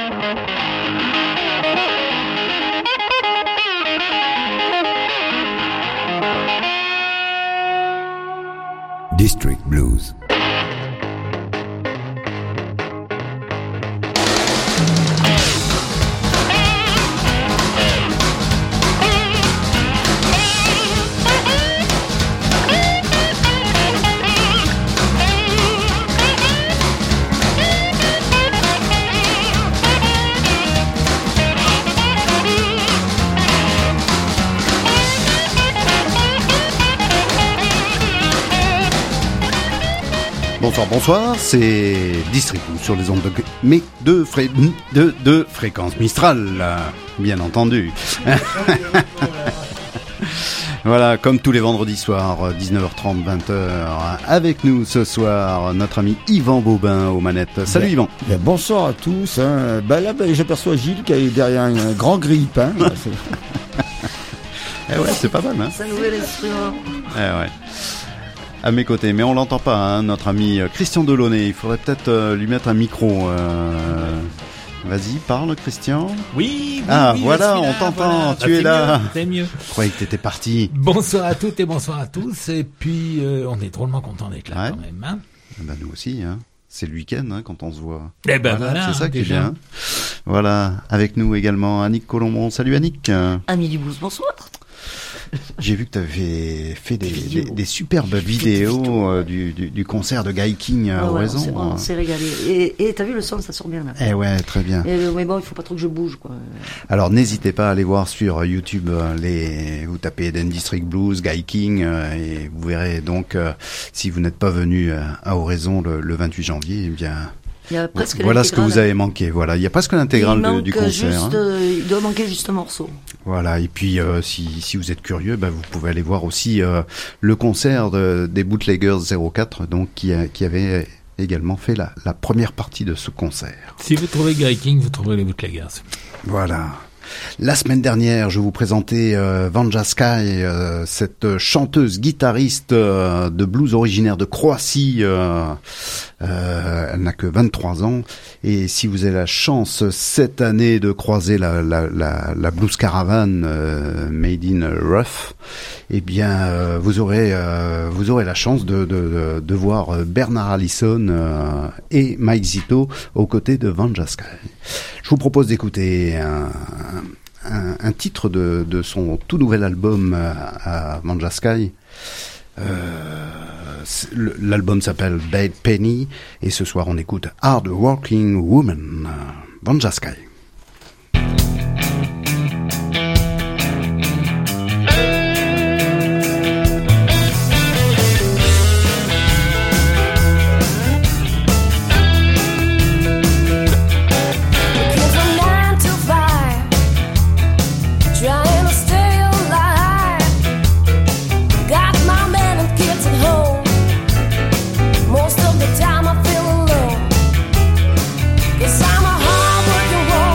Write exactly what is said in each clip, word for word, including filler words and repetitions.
District Blues. Bonsoir, bonsoir, c'est District Blues sur les ondes de, mais de, fré, de, de fréquence Mistral, bien entendu. Voilà, comme tous les vendredis soirs, dix-neuf heures trente, vingt heures, avec nous ce soir, notre ami Yvan Bobin aux manettes. Salut ben, Yvan. Ben bonsoir à tous. Hein. Ben là, ben, j'aperçois Gilles qui est derrière un grand grille-pain. Eh ouais, c'est pas mal, hein. C'est un nouvel instrument. Eh ouais. À mes côtés, mais on l'entend pas, hein, notre ami Christian Delaunay. Il faudrait peut-être euh, lui mettre un micro. Euh... Vas-y, parle, Christian. Oui, oui Ah, oui, voilà, là, on t'entend, voilà. tu bah, es là. C'est mieux. Je croyais que t'étais parti. Bonsoir à toutes et bonsoir à tous. Et puis, euh, on est drôlement contents d'être là ouais. quand même. Hein. Ben, nous aussi, hein. C'est le week-end hein, quand on se voit. Eh ben voilà, voilà, c'est ça qui est déjà. bien. Voilà, avec nous également Annick Colombon. Salut Annick. Ami du blues, bonsoir. J'ai vu que tu avais fait des, des, des superbes vidéos euh, du, du, du concert de Guy King à ah ouais, Oraison. On s'est régalé. Et, et t'as vu le son, ça sort bien là. Eh ouais, très bien. Et, mais bon, il faut pas trop que je bouge quoi. Alors n'hésitez pas à aller voir sur YouTube les, vous tapez Eden District Blues, Guy King euh, et vous verrez donc euh, si vous n'êtes pas venu euh, à Oraison le, le vingt-huit janvier, eh bien. Il y a presque voilà ce que vous avez manqué. Voilà, il y a presque l'intégrale du, du concert. Juste, hein. euh, il doit manquer juste un morceau. Voilà, et puis euh, si, si vous êtes curieux, bah, vous pouvez aller voir aussi euh, le concert de, des Bootleggers zéro quatre, donc qui, a, qui avait également fait la, la première partie de ce concert. Si vous trouvez Guy King, vous trouverez les Bootleggers. Voilà. La semaine dernière, je vous présentais euh, Vanja Sky, euh, cette chanteuse guitariste euh, de blues originaire de Croatie. Euh, euh, elle n'a que vingt-trois ans. Et si vous avez la chance cette année de croiser la, la, la, la Blues Caravan euh, Made in Rough, eh bien, euh, vous aurez euh, vous aurez la chance de, de, de voir Bernard Allison euh, et Mike Zito aux côtés de Vanja Sky. Je vous propose d'écouter un, un, un titre de, de son tout nouvel album à, à Vanja Sky. Euh, l'album s'appelle Bad Penny et ce soir on écoute Hard Working Woman, Vanja Sky. Most of the time I feel alone, 'cause I'm a hard-working woman.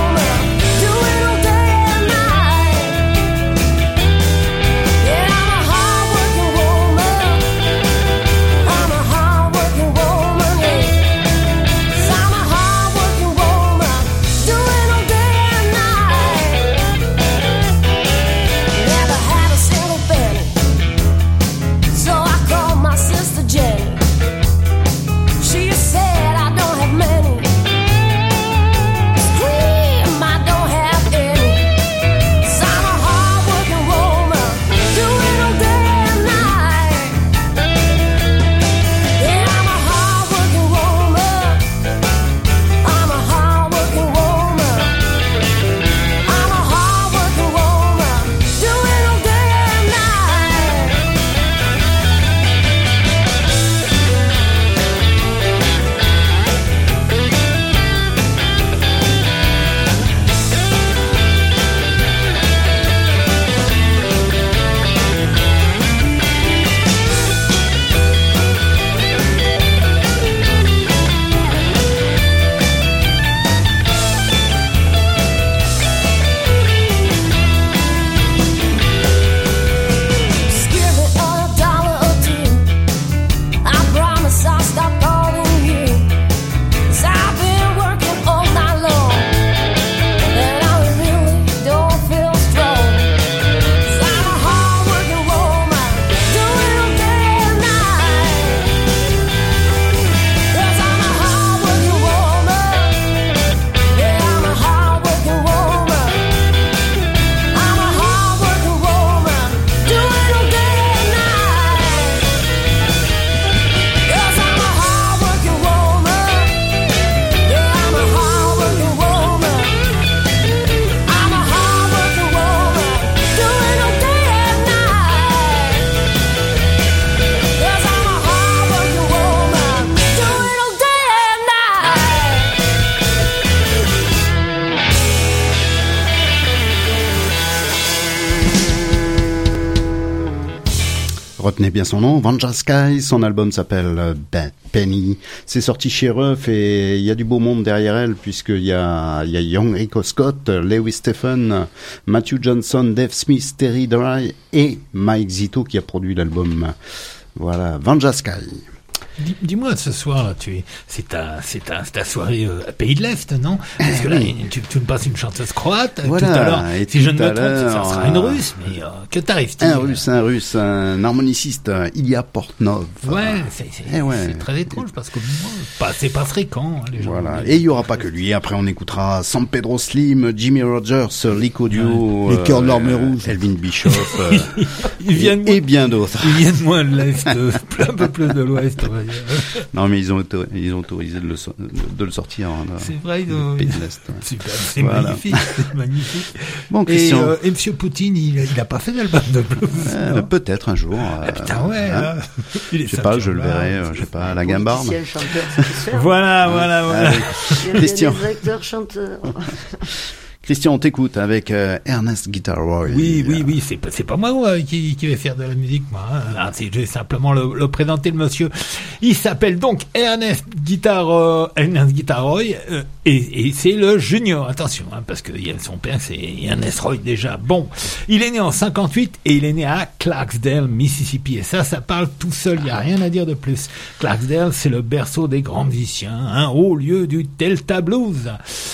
Retenez bien son nom, Vanja Sky, son album s'appelle Bad Penny. C'est sorti chez Ruff et il y a du beau monde derrière elle puisqu'il y a, il y a Young Rico Scott, Lewis Stephen, Matthew Johnson, Dave Smith, Terry Dry et Mike Zito qui a produit l'album. Voilà, Vanja Sky. Dis, dis-moi, ce soir, tu es, c'est ta, c'est ta, c'est ta soirée euh, à Pays de l'Est, non? Parce que là, tu, tu me passes une chanteuse croate. Voilà, tout à l'heure, et si tout je ne à me trompe, ça l'heure, sera une russe. Mais euh, que t'arrive-t-il? Un russe, un russe, un harmoniciste, Ilya Portnov. Ouais, c'est, c'est, Eh ouais. c'est très étrange parce que moi, pas, c'est pas fréquent, hein, les gens. Voilà. Et il y aura pas que lui. Après, on écoutera San Pedro Slim, Jimmy Rogers, Lico Duo, Les Cœurs de l'Armée euh, Rouge, Elvin Bischoff, euh, Ils viennent et, et bien d'autres. Ils viennent moins de l'Est, euh, un peu plus de l'Ouest, on va dire. Non, mais ils ont auto- ils ont autorisé de le, so- de le sortir. Hein, là, C'est vrai, ils du ont... Pays de l'Est. Ouais. Super, c'est Voilà. magnifique, c'est magnifique. Bon, Et, Christian. euh, et Monsieur Poutine, il, il a pas fait d'album de blues. Euh, peut-être un jour. Ah, euh, putain, ouais. hein. hein. Il est Je sais pas, je le ceinture verrai, noire. euh, je sais pas, à la Gambarde. Politicien, chanteur, ça peut se faire. Voilà, voilà, voilà. Allez. Il y a bien Christian. des acteurs, chanteurs. Christian, on t'écoute avec euh, Ernest Guitar Roy. Oui, oui, oui, c'est pas, c'est pas moi ouais, qui, qui vais faire de la musique, moi. Hein. Ah, c'est, je vais simplement le, le présenter, le monsieur. Il s'appelle donc Ernest Guitar, euh, Ernest Guitar Roy, euh, et, et c'est le junior. Attention, hein, parce que il y a son père, c'est Ernest Roy déjà. Bon, il est né en cinquante-huit et il est né à Clarksdale, Mississippi. Et ça, ça parle tout seul. Il y a rien à dire de plus. Clarksdale, c'est le berceau des grands musiciens, un haut lieu du Delta Blues.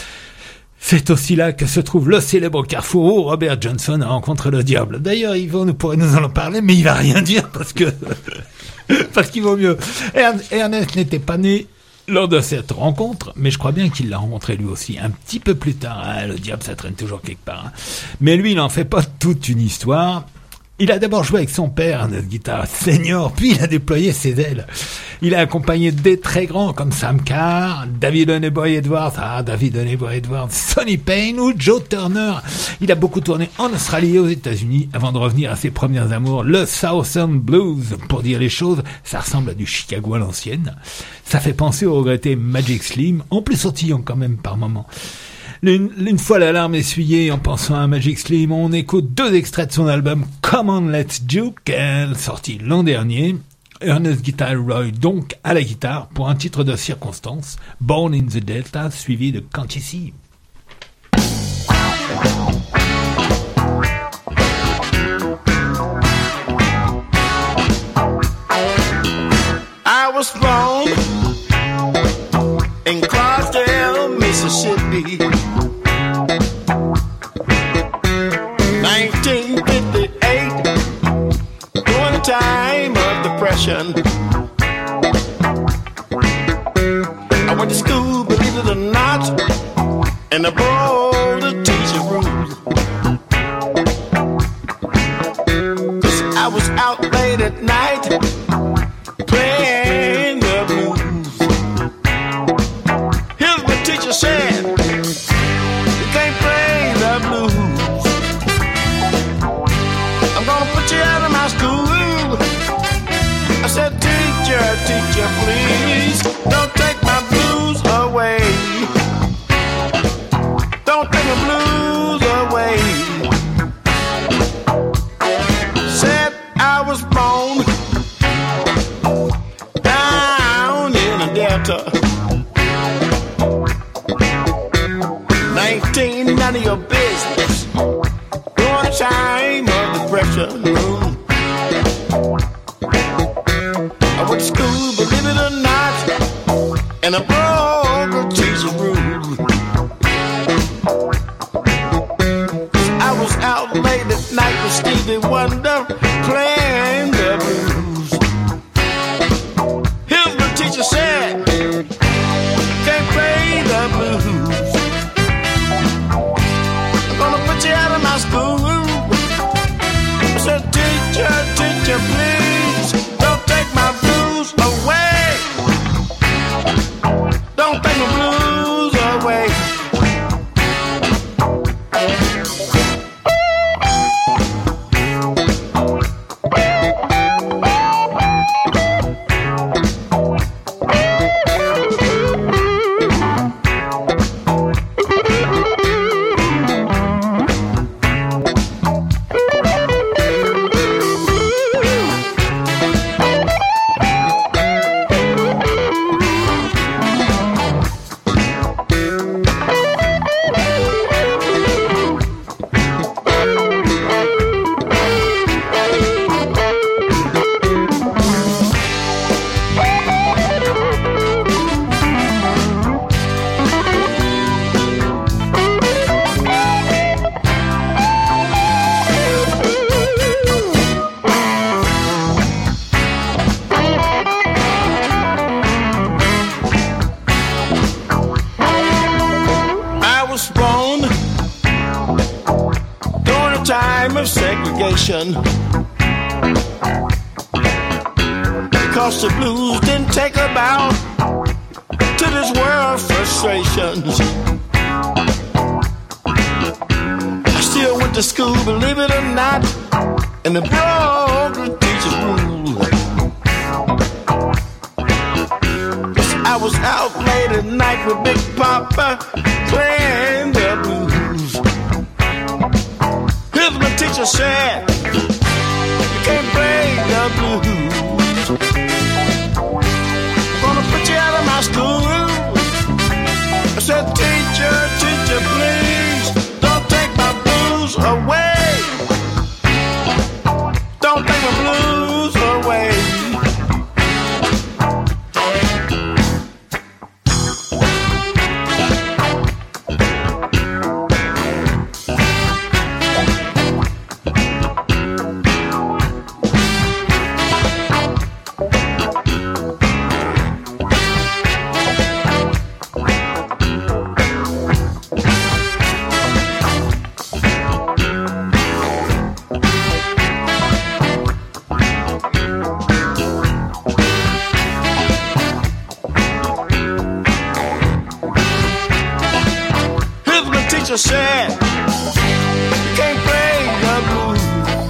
C'est aussi là que se trouve le célèbre carrefour où Robert Johnson a rencontré le diable. D'ailleurs, Yvon nous pourrait nous en parler, mais il va rien dire parce que parce qu'il vaut mieux. Ernest n'était pas né lors de cette rencontre, mais je crois bien qu'il l'a rencontré lui aussi un petit peu plus tard. Ah, le diable, ça traîne toujours quelque part. Hein. Mais lui, il n'en fait pas toute une histoire. Il a d'abord joué avec son père, notre guitare senior, puis il a déployé ses ailes. Il a accompagné des très grands comme Sam Carr, David Honeyboy Edwards, ah, David Honeyboy Edwards, Sonny Payne ou Joe Turner. Il a beaucoup tourné en Australie et aux États-Unis avant de revenir à ses premiers amours, le Southern Blues. Pour dire les choses, ça ressemble à du Chicago à l'ancienne. Ça fait penser au regretté Magic Slim, en plus sautillant quand même par moments. Une, une fois la larme essuyée en pensant à Magic Slim, on écoute deux extraits de son album Come On Let's Juke, sorti l'an dernier. Ernest Guitar Roy donc à la guitare pour un titre de circonstance, Born in the Delta, suivi de Can't You See. I was born in Clarksdale, Mississippi, nineteen fifty-eight, during the time of depression. I went to school, believe it or not, and I broke the teacher rules. 'Cause I was out late at night playing the blues. Here's what teacher said: you can't play the blues. I'm gonna put you out of my school. I said, teacher, teacher, please don't take my blues away. Don't take my blues away. Said I was born down in the Delta. nineteen, none of your business. During the time of depression. I went to school, believe it or not, and I broke a teacher's rule. I was out late at night with Stevie Wonder playing the blues. Here's what teacher said: can't play the blues. I'm gonna put you out of my school. I said, teacher, teacher, please don't take my blues away. Don't take my blues away. of segregation. Because the blues didn't take a bow to this world frustrations. I still went to school, believe it or not, and the broke the teacher's rule. Yes, I was out late at night with Big Papa playing the blues. Here's my teacher said, you can't play the blues. I'm gonna put you out of my school. I said, teacher, teacher, please don't take my blues away. Don't take my blues away. Said, you can't play the blues.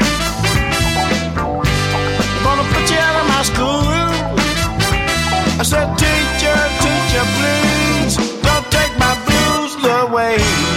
I'm gonna put you out of my school. I said, teacher, teacher, please don't take my blues away.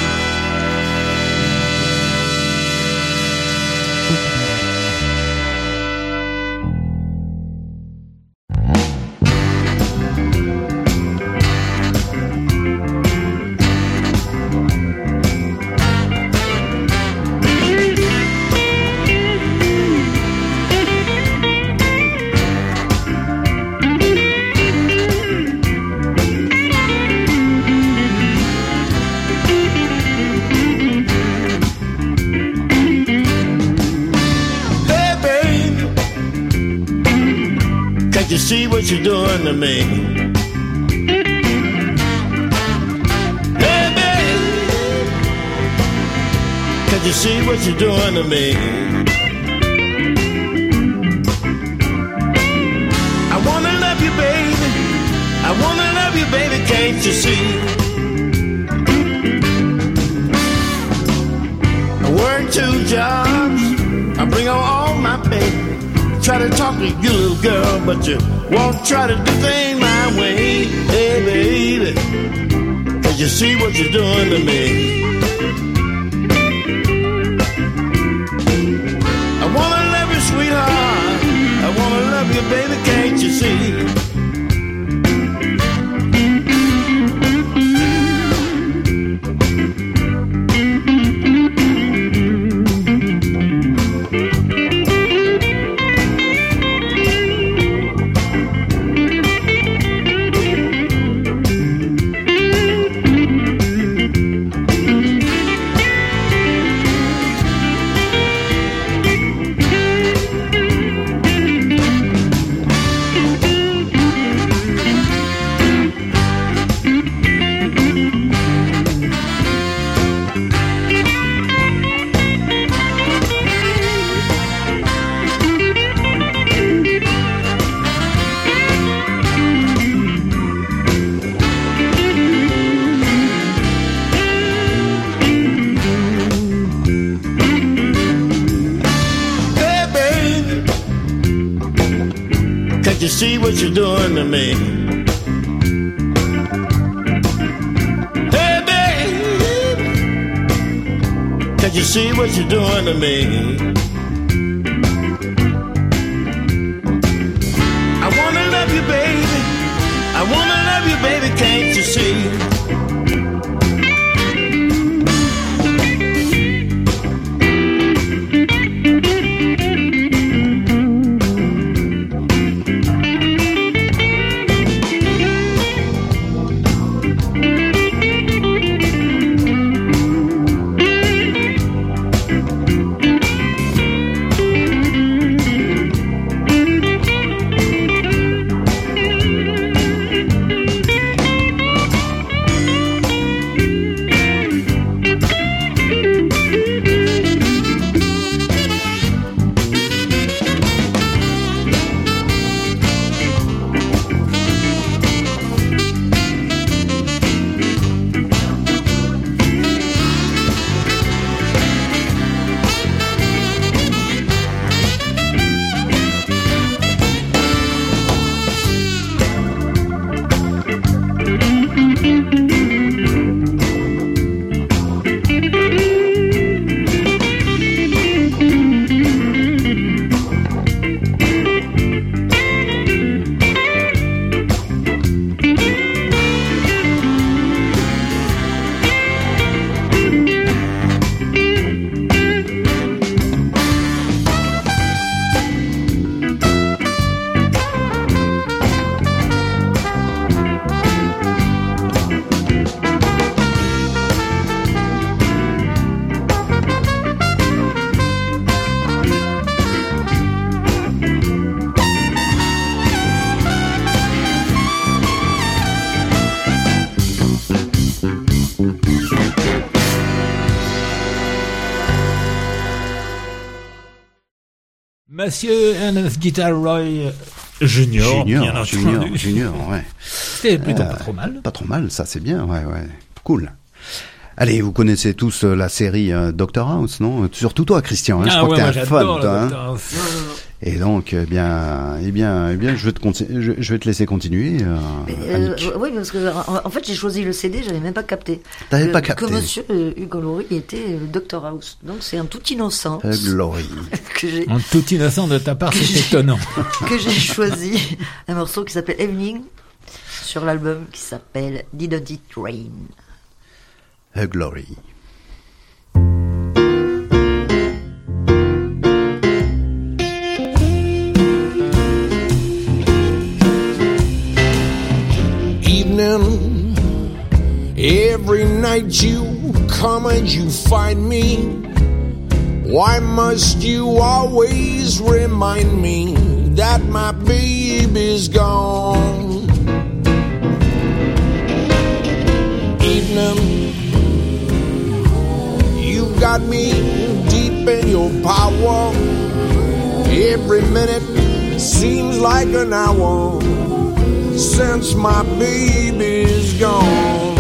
You see what you're doing to me. Hey, baby, can't you see what you're doing to me? I wanna love you, baby. I wanna love you, baby, can't you see? I work two jobs. I bring on all my baby. Try to talk to you, little girl, but you won't try to do things my way. Hey, baby, can you see what you're doing to me? I wanna love you, sweetheart. I wanna love you, baby, can't you see? You see what you're doing to me. Hey, baby, can't you see what you're doing to me? I wanna love you, baby. I wanna love you, baby, can't you see? Monsieur Ernest Guitar Roy Junior, Junior, bien Junior, entendu. Junior, ouais. C'était plutôt Euh, pas trop mal. Pas trop mal, ça c'est bien, ouais, ouais. Cool. Allez, vous connaissez tous euh, la série euh, Doctor House, non? Surtout toi, Christian. Hein, je Ah crois ouais, que moi t'es un j'adore fan, toi, le hein. Doctor House. Et donc, eh bien, eh bien, eh bien, je vais te conti- je, je vais te laisser continuer. Euh, Euh, Annick. oui, parce que en, en fait, j'ai choisi le C D, j'avais même pas capté. T'avais que, pas capté. Que Monsieur euh, Hugo Laurie était le Doctor House. Donc c'est un tout innocent Euh, Glory. que j'ai En tout innocent de ta part, c'est étonnant. que j'ai choisi un morceau qui s'appelle Evening sur l'album qui s'appelle Didn't It Rain. A Glory. Evening, every night you come and you find me. Why must you always remind me that my baby's gone? Evening, you got me deep in your power. Every minute seems like an hour since my baby's gone.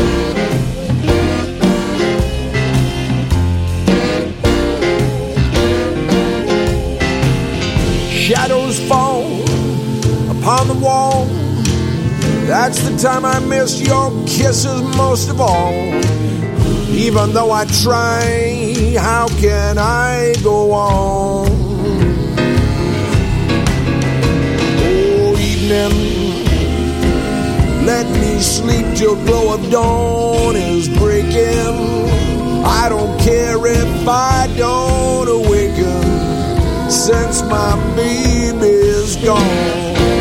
Shadows fall upon the wall. That's the time I miss your kisses most of all. Even though I try, how can I go on? Oh, evening, let me sleep till glow of dawn is breaking. I don't care if I don't awaken, since my baby's gone.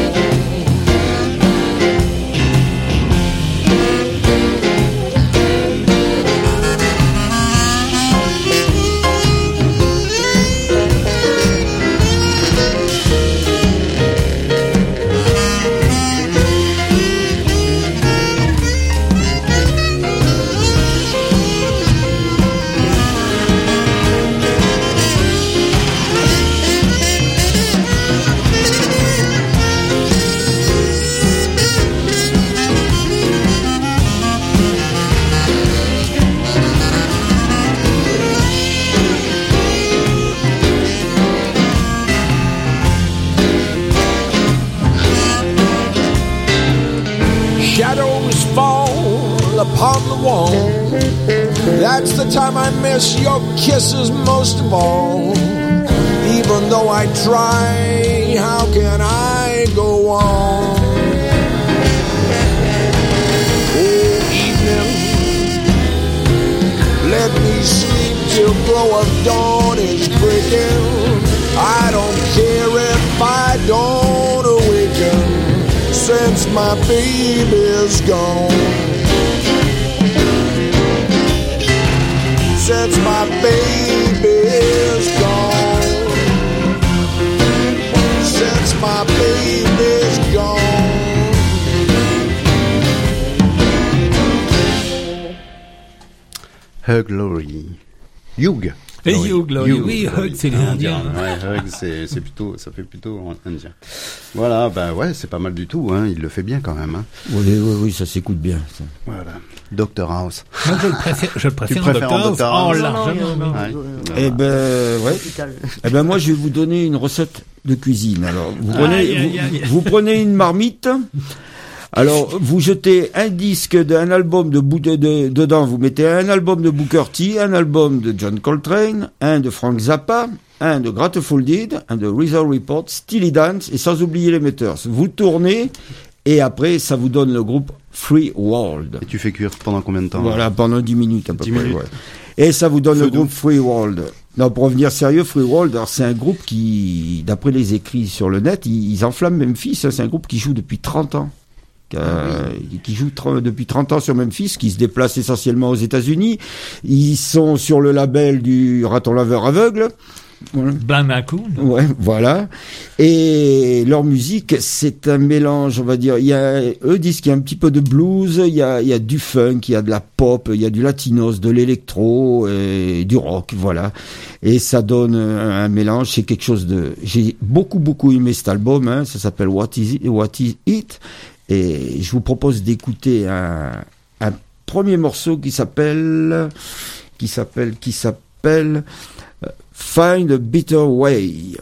Shadows fall upon the wall. That's the time I miss your kisses most of all. Even though I try, how can I go on? Oh, evening, let me sleep till glow of dawn is breaking. I don't care if I don't awaken, since my baby's gone. Since my baby's gone. Since my baby's gone. A Glory. Hugh. Et Glory. Hugh Glory, Hugh oui, Glory. Hugh, c'est les Indiens. Ouais, Hugh, c'est, c'est plutôt, ça fait plutôt indien. Voilà, ben ouais, c'est pas mal du tout, hein. Il le fait bien quand même, hein. Oui, oui, oui, ça s'écoute bien. Ça. Voilà. Doctor House. Moi, je le préfère, je le préfère, Tu préfères en Doctor House. Doctor Oh, House? largement, non, non, oui. non, Ouais. non, Eh ben, ouais. Hôpital. Eh ben, moi, je vais vous donner une recette de cuisine. Alors, vous prenez, Aïe, aïe, aïe. Vous, vous prenez une marmite. Alors, vous jetez un disque d'un album de, Bou- de, de dedans, vous mettez un album de Booker T, un album de John Coltrane, un de Frank Zappa, un de Grateful Dead, un de Weather Report, Steely Dan, et sans oublier les Meters. Vous tournez, et après, ça vous donne le groupe Free World. Et tu fais cuire pendant combien de temps? Voilà, pendant dix minutes à peu dix près. minutes. Ouais. Et ça vous donne Feu le doux. groupe Free World. Non, pour revenir sérieux, Free World, alors c'est un groupe qui, d'après les écrits sur le net, ils, ils enflamment Memphis. Hein, c'est un groupe qui joue depuis trente ans. Euh, qui joue tr- depuis trente ans sur Memphis, qui se déplace essentiellement aux États-Unis. Ils sont sur le label du Raton Laveur Aveugle. Voilà. Blind Raccoon. Ouais, voilà. Et leur musique, c'est un mélange, on va dire. Il y a, eux disent qu'il y a un petit peu de blues, il y a, il y a du funk, il y a de la pop, il y a du latinos, de l'électro et du rock, voilà. Et ça donne un, un mélange. C'est quelque chose de. J'ai beaucoup beaucoup aimé cet album. Hein, ça s'appelle What Is It, What Is It. Et je vous propose d'écouter un, un premier morceau qui s'appelle, qui s'appelle, qui s'appelle Find a Better Way.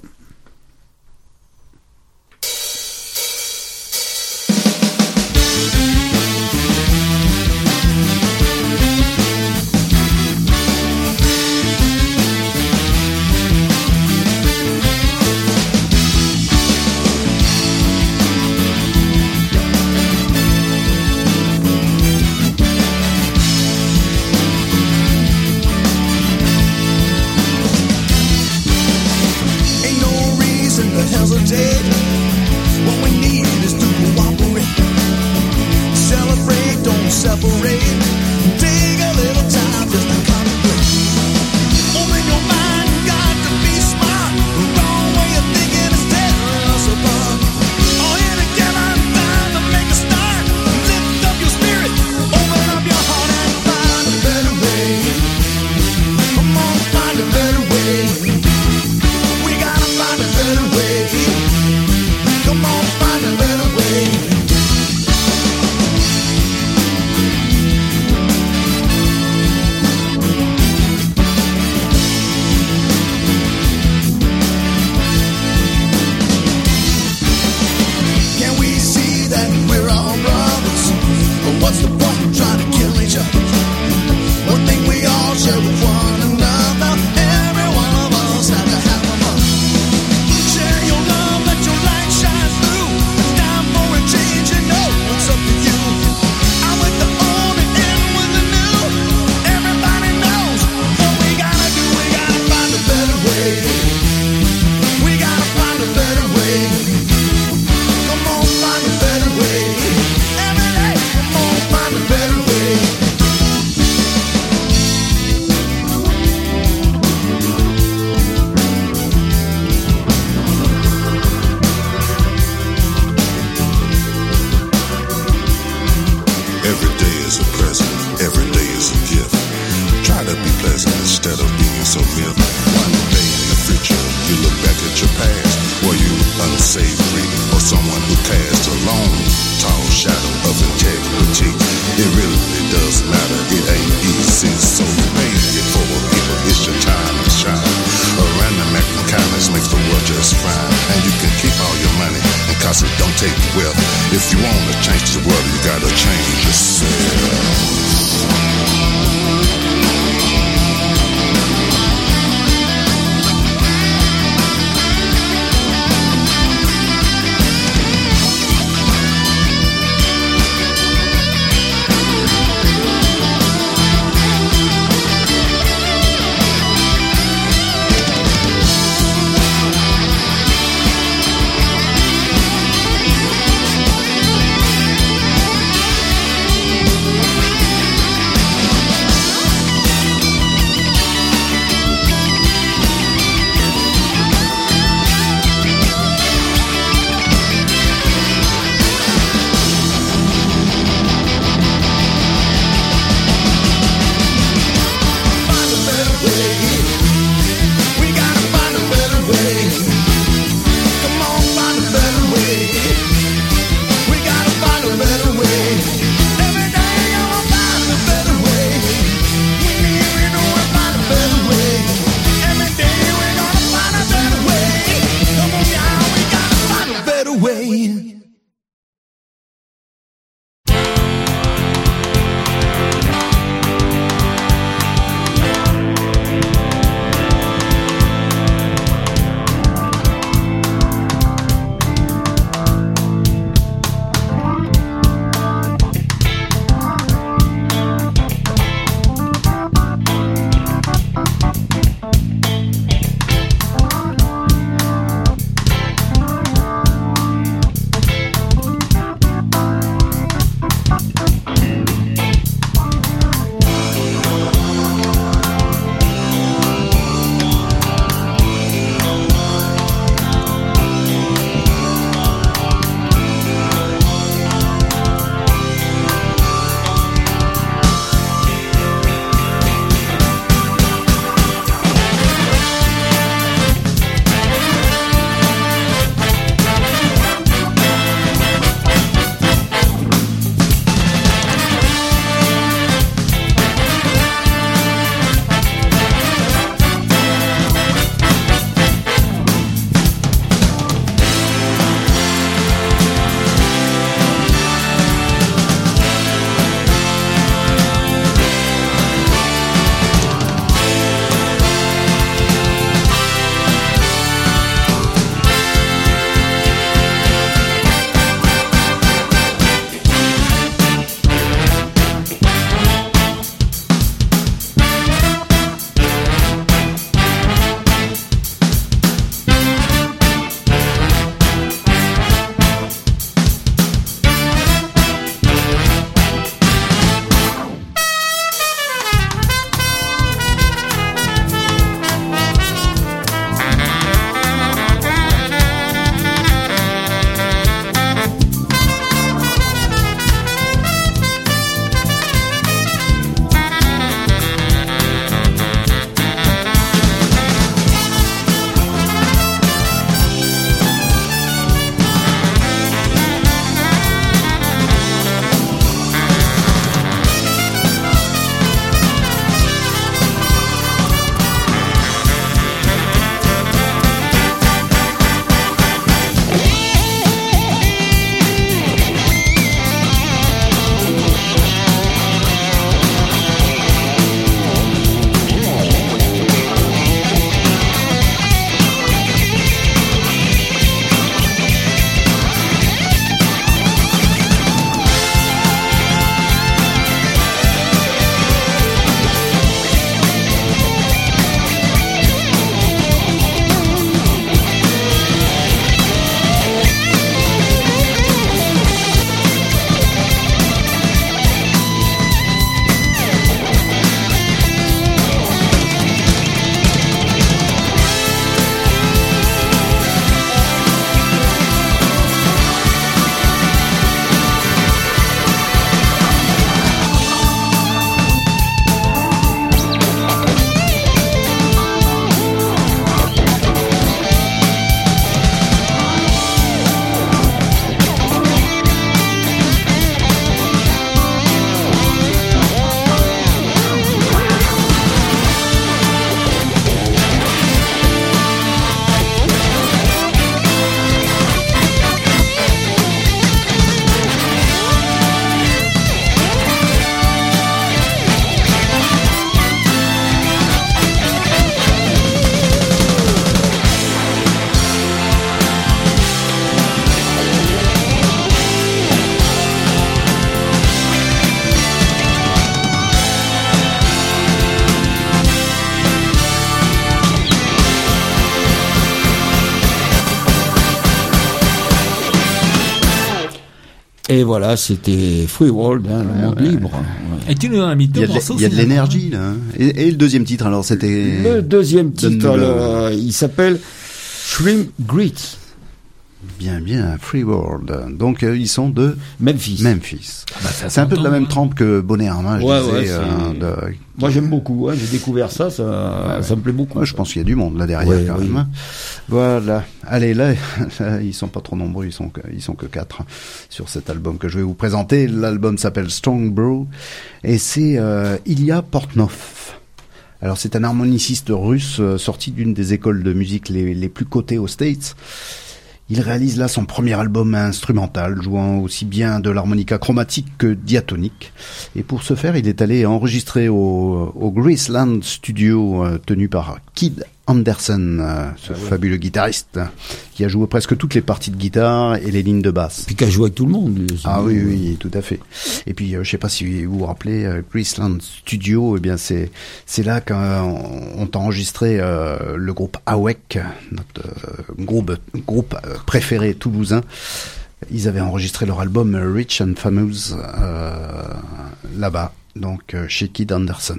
Et voilà, c'était Free World, hein, le monde ouais. libre. Ouais. Et tu nous as mis Il deux y a de, morceaux. il y a de finalement. l'énergie là. hein. Et, et le deuxième titre alors c'était. Le deuxième titre, Donne-nous le- alors, il s'appelle Shrimp Grits, Bien bien Free World. Donc euh, ils sont de Memphis. Memphis. Ah bah, ça C'est un peu de la s'entend, même hein. trempe que Bonnet Armin, je Ouais, disais. ouais, c'est- euh, de- Moi j'aime beaucoup, hein, j'ai découvert ça, ça, ça me plaît beaucoup. Ouais, je pense qu'il y a du monde là derrière Ouais, quand oui. même. hein. Voilà. Allez là, là, ils sont pas trop nombreux, ils sont que, ils sont que quatre sur cet album que je vais vous présenter. L'album s'appelle Strong Brew et c'est euh, Ilya Portnov. Alors c'est un harmoniciste russe euh, sorti d'une des écoles de musique les, les plus cotées aux States. Il réalise là son premier album instrumental, jouant aussi bien de l'harmonica chromatique que diatonique. Et pour ce faire, il est allé enregistrer au, au Graceland Studio, euh, tenu par Kid Anderson, euh, ce fabuleux guitariste, euh, qui a joué presque toutes les parties de guitare et les lignes de basse. Puis qu'à jouer avec tout le monde. lui, Ah c'est- oui, oui, tout à fait. Et puis, euh, je sais pas si vous vous rappelez, euh, Graceland Studio, eh bien, c'est c'est là qu'on on a enregistré euh, le groupe A W E C, notre euh, groupe groupe euh, préféré toulousain. Ils avaient enregistré leur album euh, Rich and Famous euh, là-bas, donc euh, chez Kid Anderson.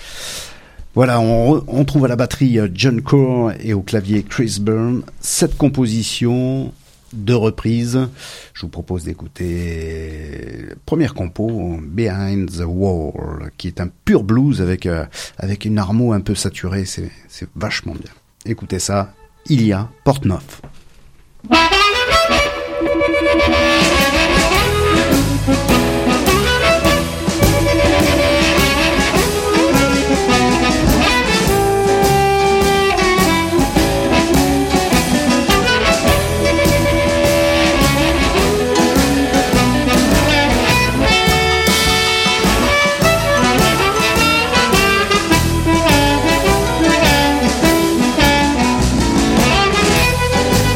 Voilà, on, re- on trouve à la batterie euh, John Core et au clavier Chris Byrne. Cette composition, deux reprises. Je vous propose d'écouter première compo, Behind the Wall, qui est un pur blues avec euh, avec une harmo un peu saturée. C'est c'est vachement bien. Écoutez ça, Ilya Portnov. Behind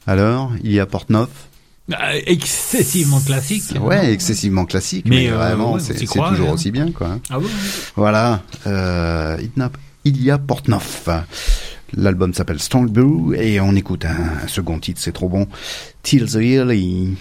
Alors, il y a Portneuf. Euh, excessivement classique. Ouais, excessivement classique, mais, Mais, euh, vraiment, ouais, c'est, on s'y c'est croit, toujours hein. aussi bien, quoi. Ah bon? Voilà, euh, il n'a- il y a Portneuf. L'album s'appelle Strong Brew et on écoute un, un second titre, c'est trop bon. Till the Early.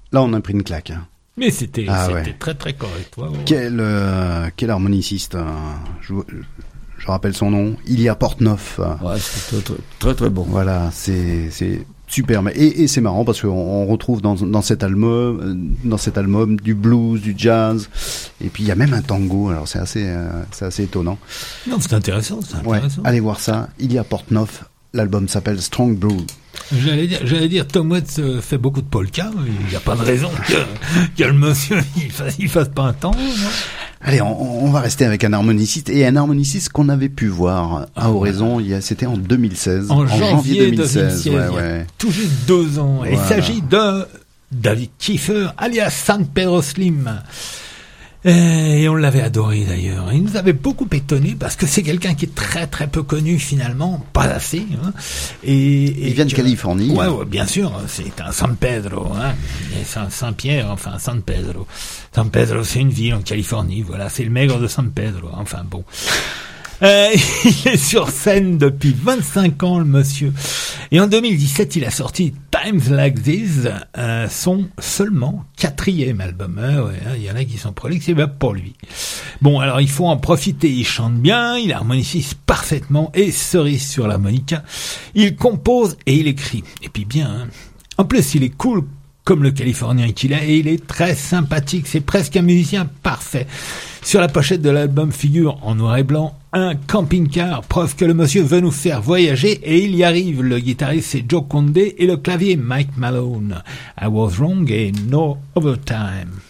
Là, on a pris une claque. Hein. Mais c'était, Ah, c'était ouais. très très correct. Ouais, ouais, ouais. Quel, euh, quel harmoniciste. euh, je, je rappelle son nom. Ilya Portnoy. Ouais, c'est très, très, très, très bon. Voilà, c'est c'est super. Mais et, et c'est marrant parce qu'on on retrouve dans dans cet album euh, dans cet album du blues, du jazz, et puis il y a même un tango. Alors c'est assez euh, c'est assez étonnant. Non, c'est intéressant, c'est Ouais, intéressant. allez voir ça. Ilya Portnoy. L'album s'appelle Strong Brew. J'allais dire, j'allais dire, Tom Waits euh, fait beaucoup de polka. Il n'y a pas de raison que, que le monsieur il fasse, il fasse pas un tango, non? Allez, on, on va rester avec un harmoniciste et un harmoniciste qu'on avait pu voir à Ah, Oraison. Il y a, c'était en deux mille seize. En, janvier deux mille seize. deux mille seize, Ouais, il y a ouais. tout juste deux ans. Et Voilà. il s'agit de David Kiefer, alias San Pedro Slim. Et on l'avait adoré d'ailleurs. Il nous avait beaucoup étonné parce que c'est quelqu'un qui est très très peu connu finalement, pas assez. Hein. Et, et Il vient de que- Californie. Ouais, ouais, bien sûr, c'est un San Pedro, hein. Et Saint- Saint-Pierre, enfin San Pedro. San Pedro, c'est une ville en Californie. Voilà, c'est le maigre de San Pedro. Enfin bon. Euh, il est sur scène depuis vingt-cinq ans, le monsieur. Et en deux mille dix-sept, il a sorti Times Like This, euh, son seulement quatrième album. Euh, ouais, hein, il y en a qui sont prolixes, c'est bien pour lui. Bon, alors il faut en profiter. Il chante bien, il harmonicise parfaitement et cerise sur l'harmonica. Il compose et il écrit. Et puis bien, hein. En plus, il est cool comme le Californien qu'il est, et il est très sympathique. C'est presque un musicien parfait. Sur la pochette de l'album figure en noir et blanc un camping-car, preuve que le monsieur veut nous faire voyager, et il y arrive. Le guitariste c'est Joe Condé et le clavier Mike Malone. I Was Wrong et No Overtime.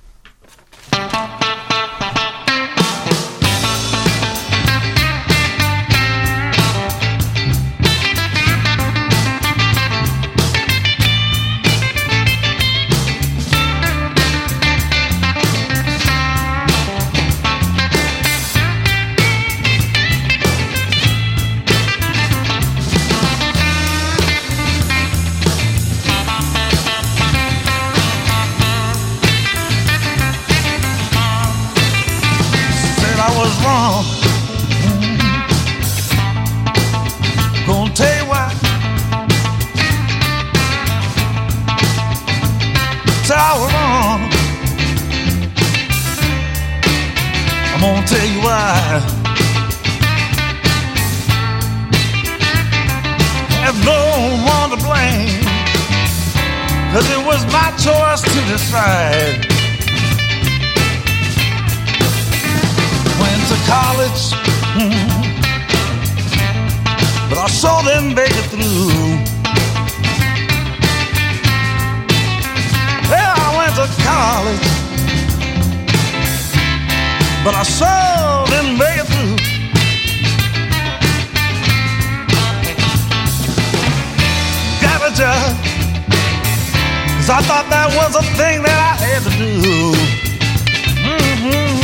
Said I was wrong. Gonna tell you why. Said I was wrong. I'm gonna tell you why. Have no one to blame, 'cause it was my choice to decide. Went to college, mm, but I saw them make it through. Well, I went to college, but I saw them make it through. Got a job, 'cause I thought that was a thing that I had to do. Mm-hmm.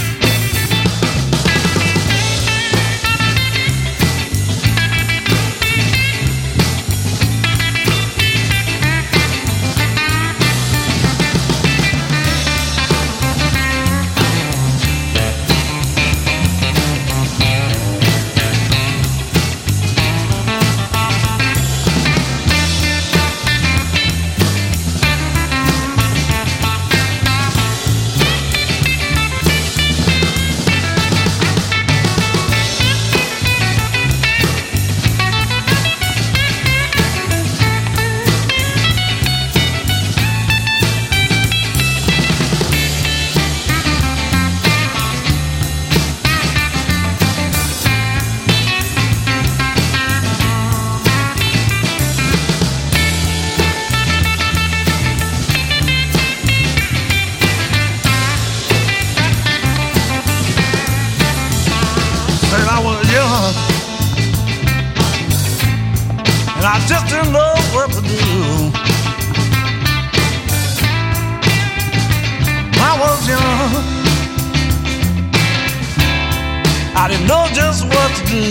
Said I was young, and I just didn't know what to do. I was young, I didn't know just what to do.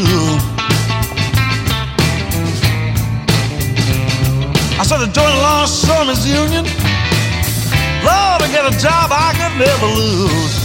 I started joining Longshoremen's Union, Lord, to get a job I could never lose.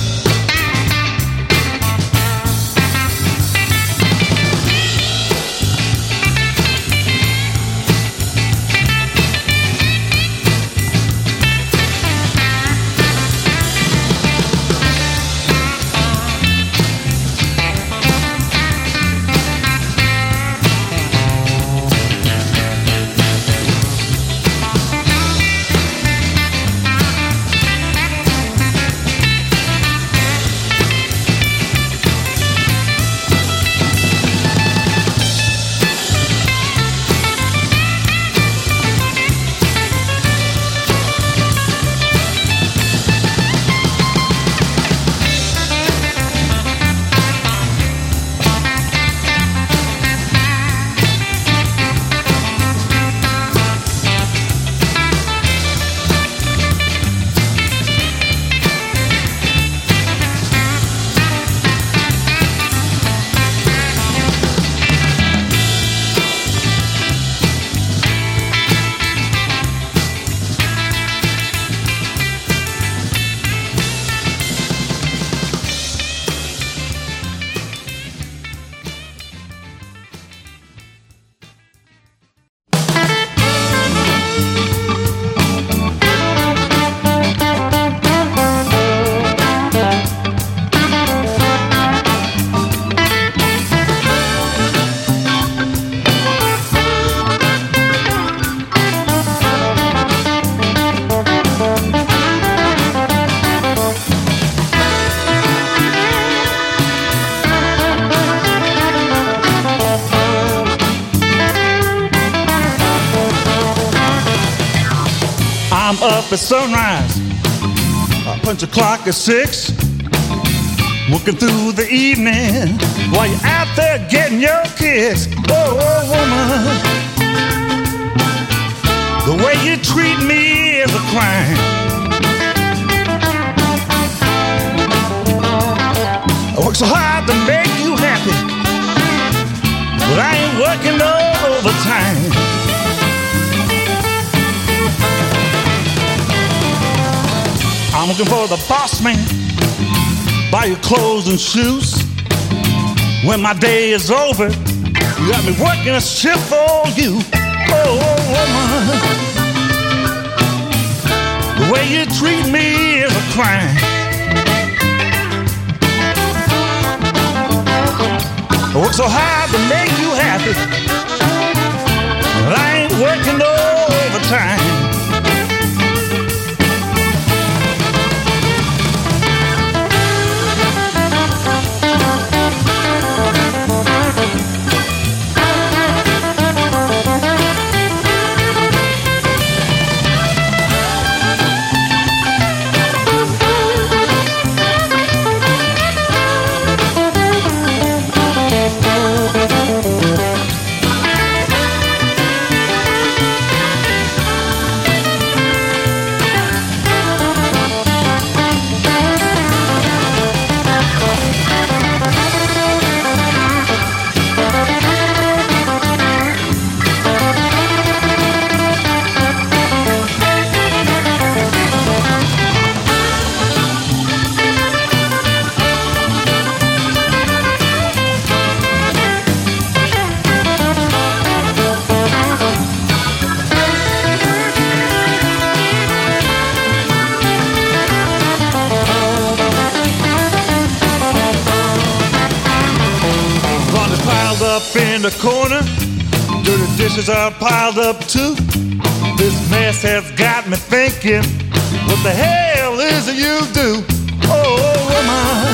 up at sunrise, I punch a clock at six, working through the evening while you're out there getting your kicks. Oh, oh, woman, the way you treat me is a crime. I work so hard to make you happy, but I ain't working no overtime. I'm looking for the boss man, buy your clothes and shoes. When my day is over, you got me working a shift for you. Oh, oh, woman, the way you treat me is a crime. I work so hard to make you happy, but I ain't working no overtime. In the corner, dirty dishes are piled up too. This mess has got me thinking, what the hell is it you do? Oh, woman,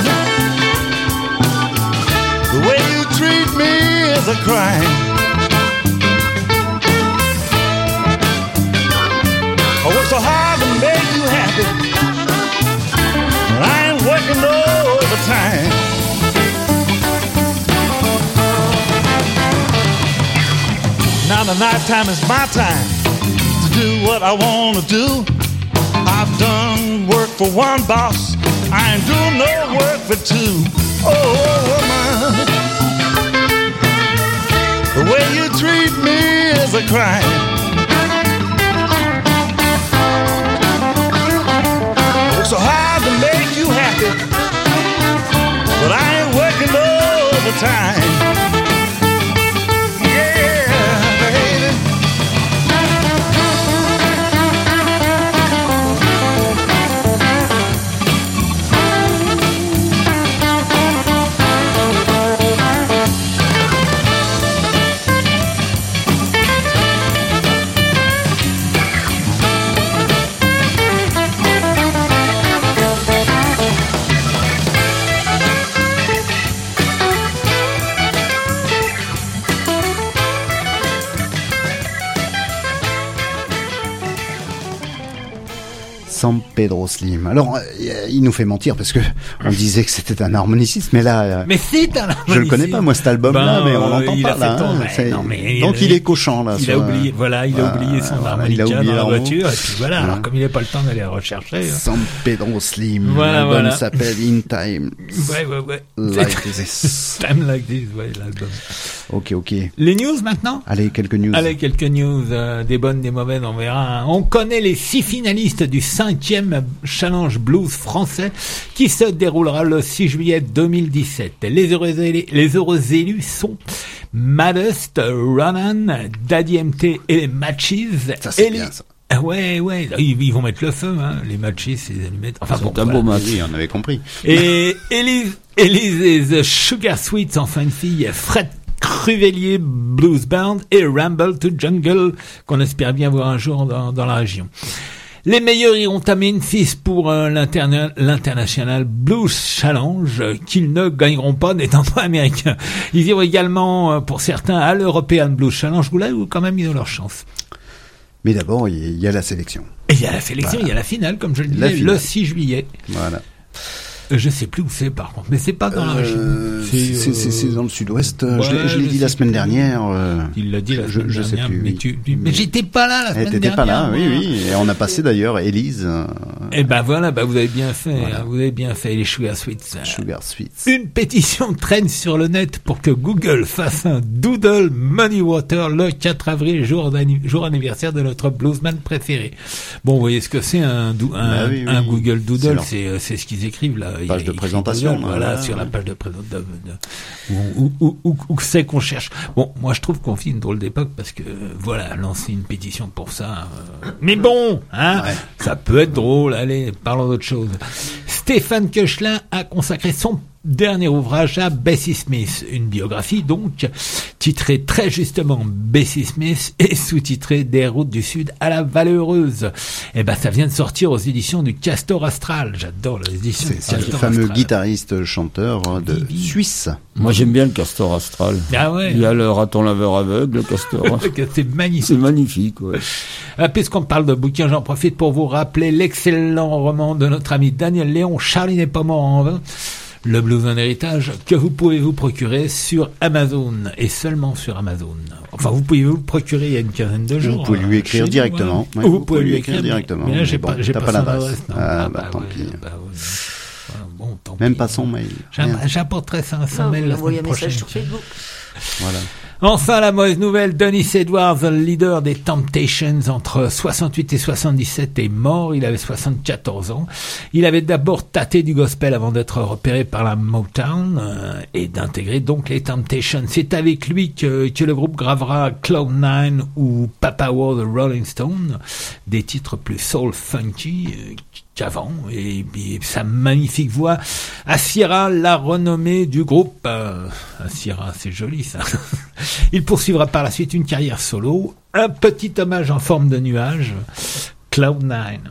the way you treat me is a crime. I work so hard to make you happy, but I ain't working no overtime. Now the night time is my time to do what I want to do. I've done work for one boss, I ain't doing no work for two. Oh, woman, the way you treat me is a crime. I work so hard to make you happy, but I ain't working no overtime. San Pedro Slim. Alors, euh, il nous fait mentir parce que on disait que c'était un harmoniciste, mais là, euh, mais c'est un harmoniciste. Je le connais pas moi cet album-là, ben, mais on l'entend pas là. Ton, hein, ouais, non, mais donc il, il est cochant là. Il sur, a oublié, voilà, il a euh, oublié son voilà, harmonica oublié dans la harmonie. voiture, et puis voilà. voilà. Alors comme il n'a pas le temps d'aller la rechercher. San Pedro Slim. Voilà, l'album voilà. s'appelle In Time. Ouais, ouais, ouais. Like This. Time Like This, ouais, l'album. Ok, ok. Les news maintenant. Allez, quelques news. Allez, quelques news, euh, des bonnes, des mauvaises, on verra. Hein. On connaît les six finalistes du cinquième Challenge Blues français qui se déroulera le six juillet deux mille dix-sept. Les heureux élus, les heureux élus sont Modest, Ronan, Daddy M T et les Matches. Ça, c'est Eli- bien, ça. Ah ouais, ouais, ils, ils vont mettre le feu, hein, les Matches, les allumettes. Enfin bon, C'est un voilà. beau match. Oui, on avait compris. Et Elise, Elise et The Sugar Sweets en fin de fille, Fred Cruvelier Blues Band et Ramble to Jungle qu'on espère bien voir un jour dans, dans la région. Les meilleurs iront à Memphis pour euh, l'interna- l'International Blues Challenge euh, qu'ils ne gagneront pas n'étant pas américains. Ils iront également euh, pour certains à l'European Blues Challenge où là où quand même ils ont leur chance. Mais d'abord, il y a la sélection. Et il y a la sélection, il voilà. y a la finale, comme je le disais, le six juillet. Voilà. Je sais plus où c'est par contre, mais c'est pas dans la région. Euh, c'est, c'est, c'est, c'est dans le sud-ouest. Ouais, je l'ai, je l'ai je dit la semaine plus. dernière. Euh, Il l'a dit la semaine je, dernière. Je sais plus, mais, oui. tu, tu, mais j'étais pas là la semaine t'étais dernière. T'étais pas là, moi. oui, oui. Et on a passé d'ailleurs Élise. Euh, et ben voilà, bah vous avez bien fait. Voilà. Hein, vous avez bien fait les Sugar Sweets. Sugar Sweets. Une pétition traîne sur le net pour que Google fasse un Doodle Money Water le quatre avril, jour, jour anniversaire de notre bluesman préféré. Bon, vous voyez ce que c'est un, un, bah oui, oui. un Google Doodle, c'est, leur... c'est, c'est ce qu'ils écrivent là. Page Il, de présentation. Doodle, voilà, sur la page de présentation. Où, où, où, où c'est qu'on cherche. Bon, moi je trouve qu'on vit une drôle d'époque parce que voilà, lancer une pétition pour ça. Euh... Mais bon, hein, ouais. Ça peut être drôle. Allez, parlons d'autre chose. Stéphane Koechlin a consacré son dernier ouvrage à Bessie Smith, une biographie donc titrée très justement Bessie Smith et sous-titrée Des routes du Sud à la Vallée Heureuse. Et ben ça vient de sortir aux éditions du Castor Astral. J'adore les éditions. C'est, c'est le fameux Astral. guitariste chanteur de Vivi. Suisse. Moi j'aime bien le Castor Astral. Ah ouais. Il y a le raton laveur aveugle, le Castor. C'est magnifique. C'est magnifique, ouais. Ah, puisqu'on parle de bouquins, j'en profite pour vous rappeler l'excellent roman de notre ami Daniel Léon, Charlie n'est pas mort en vain. Le blues un héritage que vous pouvez vous procurer sur Amazon et seulement sur Amazon. Enfin, vous pouvez vous le procurer il y a une quinzaine de jours. Vous pouvez lui écrire directement. Vous, ouais, vous, vous pouvez lui écrire directement. Mais là, j'ai bon, pas, j'ai pas, pas l'adresse. Adresse, ah, ah, bah, bah, tant ouais, pis. Bah, ouais. Voilà, bon, tant Même pis. pas son mail. J'apporterai ça, son non, mail la semaine semaine prochaine. Un message sur Facebook. Voilà. Enfin, la mauvaise nouvelle, Dennis Edwards, le leader des Temptations entre soixante-huit et soixante-dix-sept, est mort. Il avait soixante-quatorze ans. Il avait d'abord tâté du gospel avant d'être repéré par la Motown euh, et d'intégrer donc les Temptations. C'est avec lui que, que le groupe gravera Cloud Nine ou Papa War the Rolling Stone, des titres plus soul funky euh, qu'avant, et, et sa magnifique voix assurera la renommée du groupe. Euh, assurera, c'est joli ça. Il poursuivra par la suite une carrière solo, un petit hommage en forme de nuage, Cloud Nine.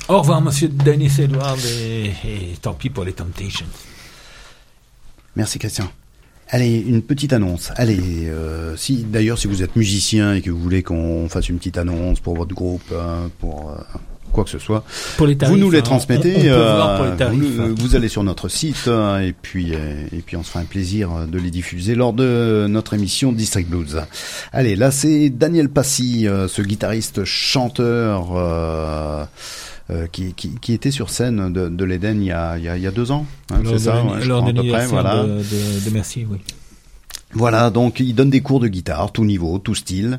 Au revoir, monsieur Dennis Edward, et, et tant pis pour les Temptations. Merci, Christian. Allez, une petite annonce. Allez, euh, si d'ailleurs, si vous êtes musicien et que vous voulez qu'on fasse une petite annonce pour votre groupe, euh, pour... Euh, quoi que ce soit, pour les tarifs, vous nous les hein, transmettez, on, on peut euh, voir pour les tarifs. Vous, vous allez sur notre site euh, et puis euh, et puis on se fera un plaisir de les diffuser lors de notre émission District Blues. Allez, là c'est Daniel Passy, euh, ce guitariste chanteur euh, euh, qui, qui qui était sur scène de, de l'Éden il y a il y a, il y a deux ans, hein, c'est ça, ouais, lors de à peu près, voilà. De, de, de Merci, oui. Voilà, donc il donne des cours de guitare, tout niveau, tout style,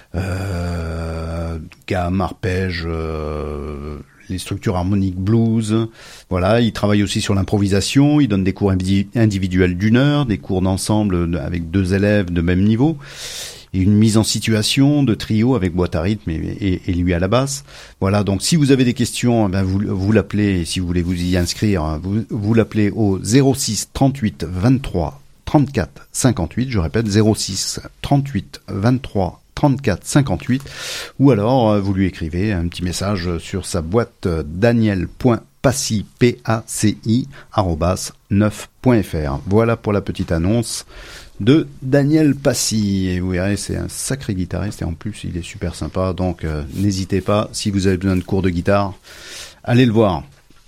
euh, gamme, arpège, euh, les structures harmoniques blues. Voilà, il travaille aussi sur l'improvisation, il donne des cours individuels d'une heure, des cours d'ensemble avec deux élèves de même niveau, et une mise en situation de trio avec boîte à rythme et, et, et lui à la basse. Voilà, donc si vous avez des questions, ben vous, vous l'appelez, et si vous voulez vous y inscrire, vous, vous l'appelez au zéro six trente-huit vingt-trois trente-quatre cinquante-huit, je répète, zéro six trente-huit vingt-trois trente-quatre cinquante-huit, ou alors vous lui écrivez un petit message sur sa boîte daniel.passy, P A C I, arrobas, neuf point F R. Voilà pour la petite annonce de Daniel Passy. Et vous verrez, c'est un sacré guitariste et en plus, il est super sympa. Donc, euh, n'hésitez pas, si vous avez besoin de cours de guitare, allez le voir.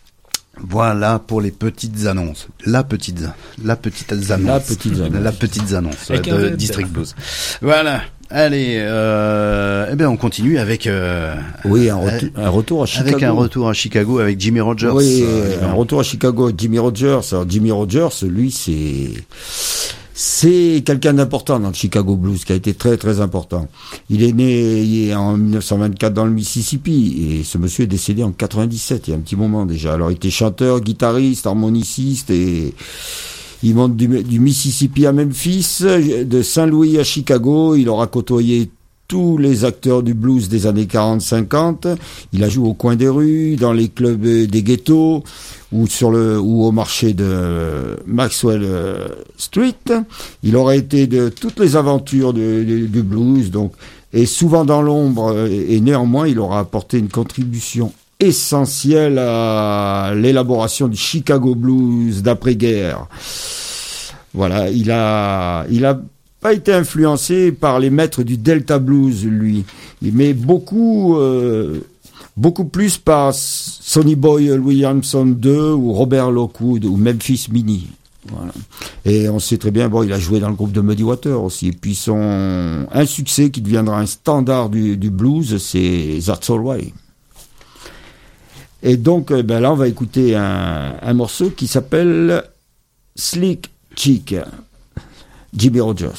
Voilà pour les petites annonces. La petite, la petite annonce. La petite annonce. La petite annonce Avec de un District Blues. Voilà. Allez, euh, eh bien, on continue avec. Euh, oui, un, retou- un retour à Chicago. Avec un retour à Chicago avec Jimmy Rogers. Oui, euh, un retour à Chicago avec Jimmy Rogers. Alors, Jimmy Rogers, lui, c'est. C'est quelqu'un d'important dans le Chicago Blues, qui a été très très important. Il est né en dix-neuf cent vingt-quatre dans le Mississippi, et ce monsieur est décédé en quatre-vingt-dix-sept, il y a un petit moment déjà. Alors il était chanteur, guitariste, harmoniciste, et il monte du, du Mississippi à Memphis, de Saint-Louis à Chicago. Il aura côtoyé tous les acteurs du blues des années quarante cinquante. Il a joué au coin des rues, dans les clubs des ghettos, ou sur le ou au marché de Maxwell Street. Il aurait été de toutes les aventures de, de, du blues, donc, et souvent dans l'ombre, et néanmoins il aura apporté une contribution essentielle à l'élaboration du Chicago Blues d'après-guerre. Voilà, il a il a pas été influencé par les maîtres du Delta Blues, lui, mais beaucoup euh, beaucoup plus par Sonny Boyle Williamson deux ou Robert Lockwood ou Memphis Minnie. Voilà. Et on sait très bien, bon, il a joué dans le groupe de Muddy Waters aussi. Et puis son un succès qui deviendra un standard du, du blues, c'est That's All Right. Et donc, ben là, on va écouter un, un morceau qui s'appelle Slick Chick, Jimmy Rogers.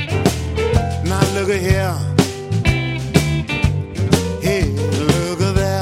Now look at here. Hey, look at that.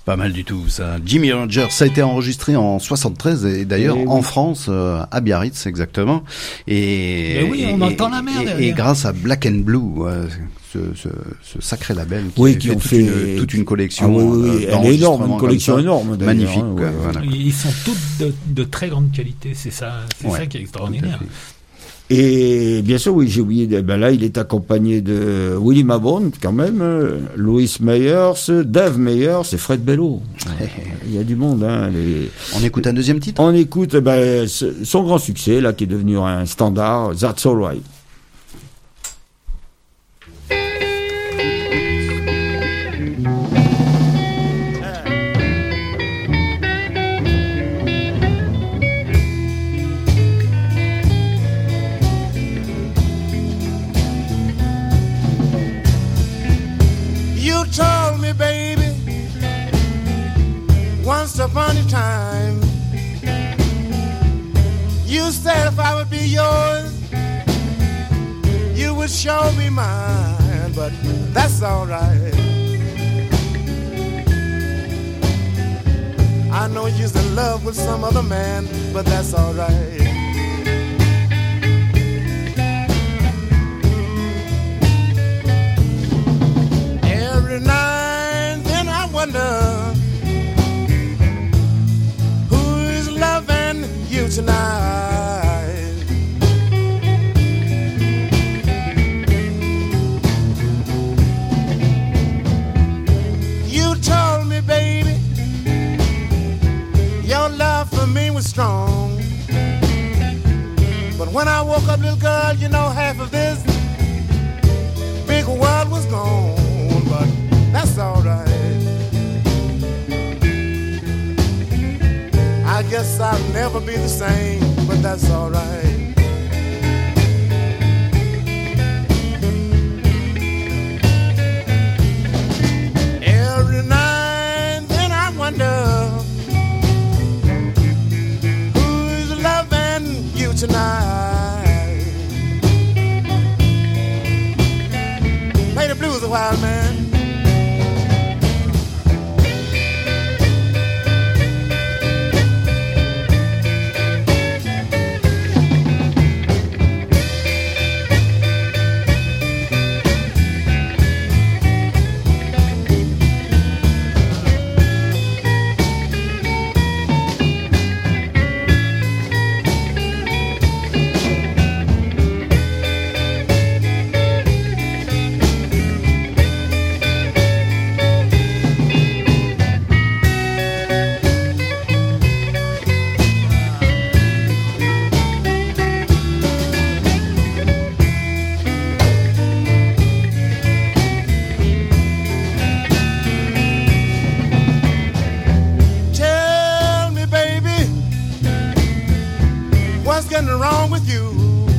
Pas mal du tout, ça. Jimmy Rogers, ça a été enregistré en soixante-treize et d'ailleurs Et oui. en France, euh, à Biarritz exactement. Et, Mais oui, on et, entend la mer et, derrière. et grâce à Black and Blue, euh, ce, ce, ce sacré label qui, Oui, a qui fait ont toute, fait une, toute une collection. Ah oui, oui, oui. euh, Elle est énorme, une d'enregistrements collection comme ça. énorme, d'ailleurs, Magnifique, hein, quoi, ouais. voilà. Ils sont toutes de, de très grande qualité, c'est ça, c'est Ouais, ça qui est tout extraordinaire. à fait. Et bien sûr, oui, j'ai oublié, de- ben là, il est accompagné de Willie Mabon, quand même, euh, Louis Meyers, Dave Meyers et Fred Bello. Il y a du monde, hein. Les... On écoute un deuxième titre. On écoute eh ben, ce- son grand succès, là, qui est devenu un standard, That's All Right. You told me, baby, once upon a time, you said if I would be yours, you would show me mine, but that's all right. I know you're in love with some other man, but that's all right. Every night, then I wonder who is loving you tonight. You told me, baby, your love for me was strong. But when I woke up, little girl, you know half of this big world was gone. But that's all right. I guess I'll never be the same, but that's all right. Every night, then I wonder who's loving you tonight. Play the blues a while, man. Tell me, baby, what's getting wrong with you?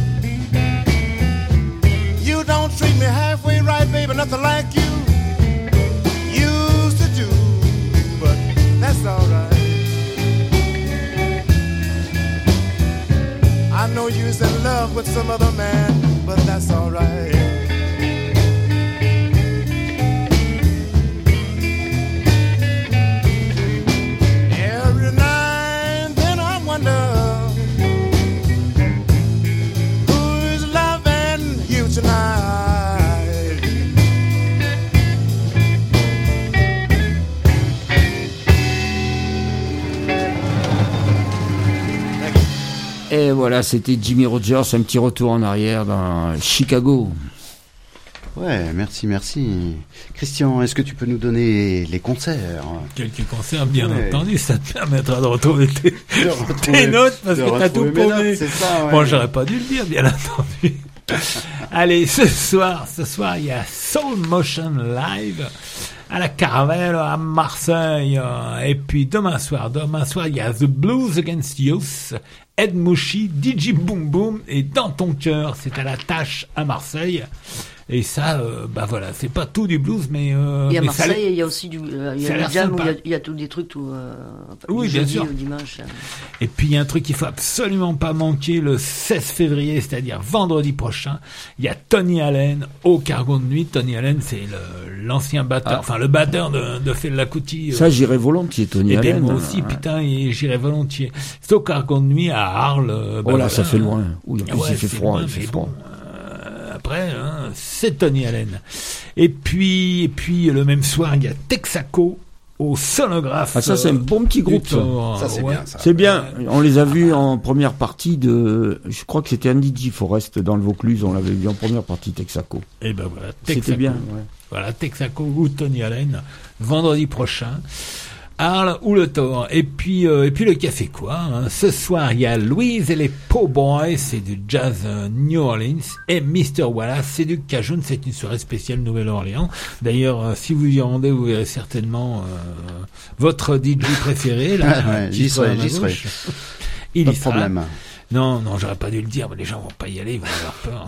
You don't treat me halfway right, baby, nothing like you used to do, but that's all right. I know you're in love with some other man, but that's all right. Every night, then I wonder who's loving you tonight. Et voilà, c'était Jimmy Rogers, un petit retour en arrière dans Chicago. Ouais, merci, merci. Christian, est-ce que tu peux nous donner les concerts? Quelques concerts, bien Ouais. entendu, ça te permettra de retrouver tes, De retrouver- tes notes parce de que t'as tout retrouver mes paumé. notes, c'est ça, ouais. Bon, j'aurais pas dû le dire, bien entendu. Allez, ce soir, ce soir, il y a Soul Motion Live à la Caravelle à Marseille. euh, Et puis demain soir, demain soir, il y a The Blues Against Youth, Ed Mouchi, D J Boom Boom et Dans ton cœur, c'est à la Tâche à Marseille. Et ça, euh, bah voilà, c'est pas tout du blues, mais euh, Et à mais ça Marseille, l'est- il y a aussi du, euh, il y ça a a l'air le jam où il y a, sympa. il y a tous des trucs tout. Euh, Oui, du bien jeudi sûr. au dimanche. euh. Et puis il y a un truc qu'il faut absolument pas manquer le seize février, c'est-à-dire vendredi prochain. Il y a Tony Allen au Cargo de nuit. Tony Allen, c'est le, l'ancien batteur, Ah. enfin le batteur de, de Fela Kuti. Ça, j'irais volontiers, Tony et ben, Allen. moi aussi, Ouais. putain, et j'irais volontiers. C'est au Cargo de nuit à Arles. euh, bah Oh là, voilà. ça fait loin. Oui, en plus, Ouais, il fait c'est froid, loin, il fait mais froid. bon, euh, après, hein, c'est Tony Allen. Et puis, et puis le même soir, il y a Texaco au sonographe. Ah, ça, c'est un bon petit groupe, ça. Ça, c'est Ouais. bien, ça. C'est bien. On les a vus en première partie de, je crois que c'était Andy G. Forrest dans le Vaucluse. On l'avait vu en première partie Texaco. Et ben voilà, C'était Texaco. bien. Ouais. Voilà, Texaco ou Tony Allen, vendredi prochain. Arles ou le Thor. Et puis, euh, et puis le café quoi. Hein. Ce soir, il y a Louise et les Po' Boys, c'est du jazz euh, New Orleans. Et mister Wallace, c'est du Cajun. C'est une soirée spéciale Nouvelle-Orléans. D'ailleurs, euh, si vous y rendez, vous verrez certainement euh, votre D J préféré. Là, Ouais, qui j'y sera serai, à ma j'y serai. gauche. Il Pas y de sera. problème. Non, non, j'aurais pas dû le dire, mais les gens vont pas y aller, ils vont avoir peur.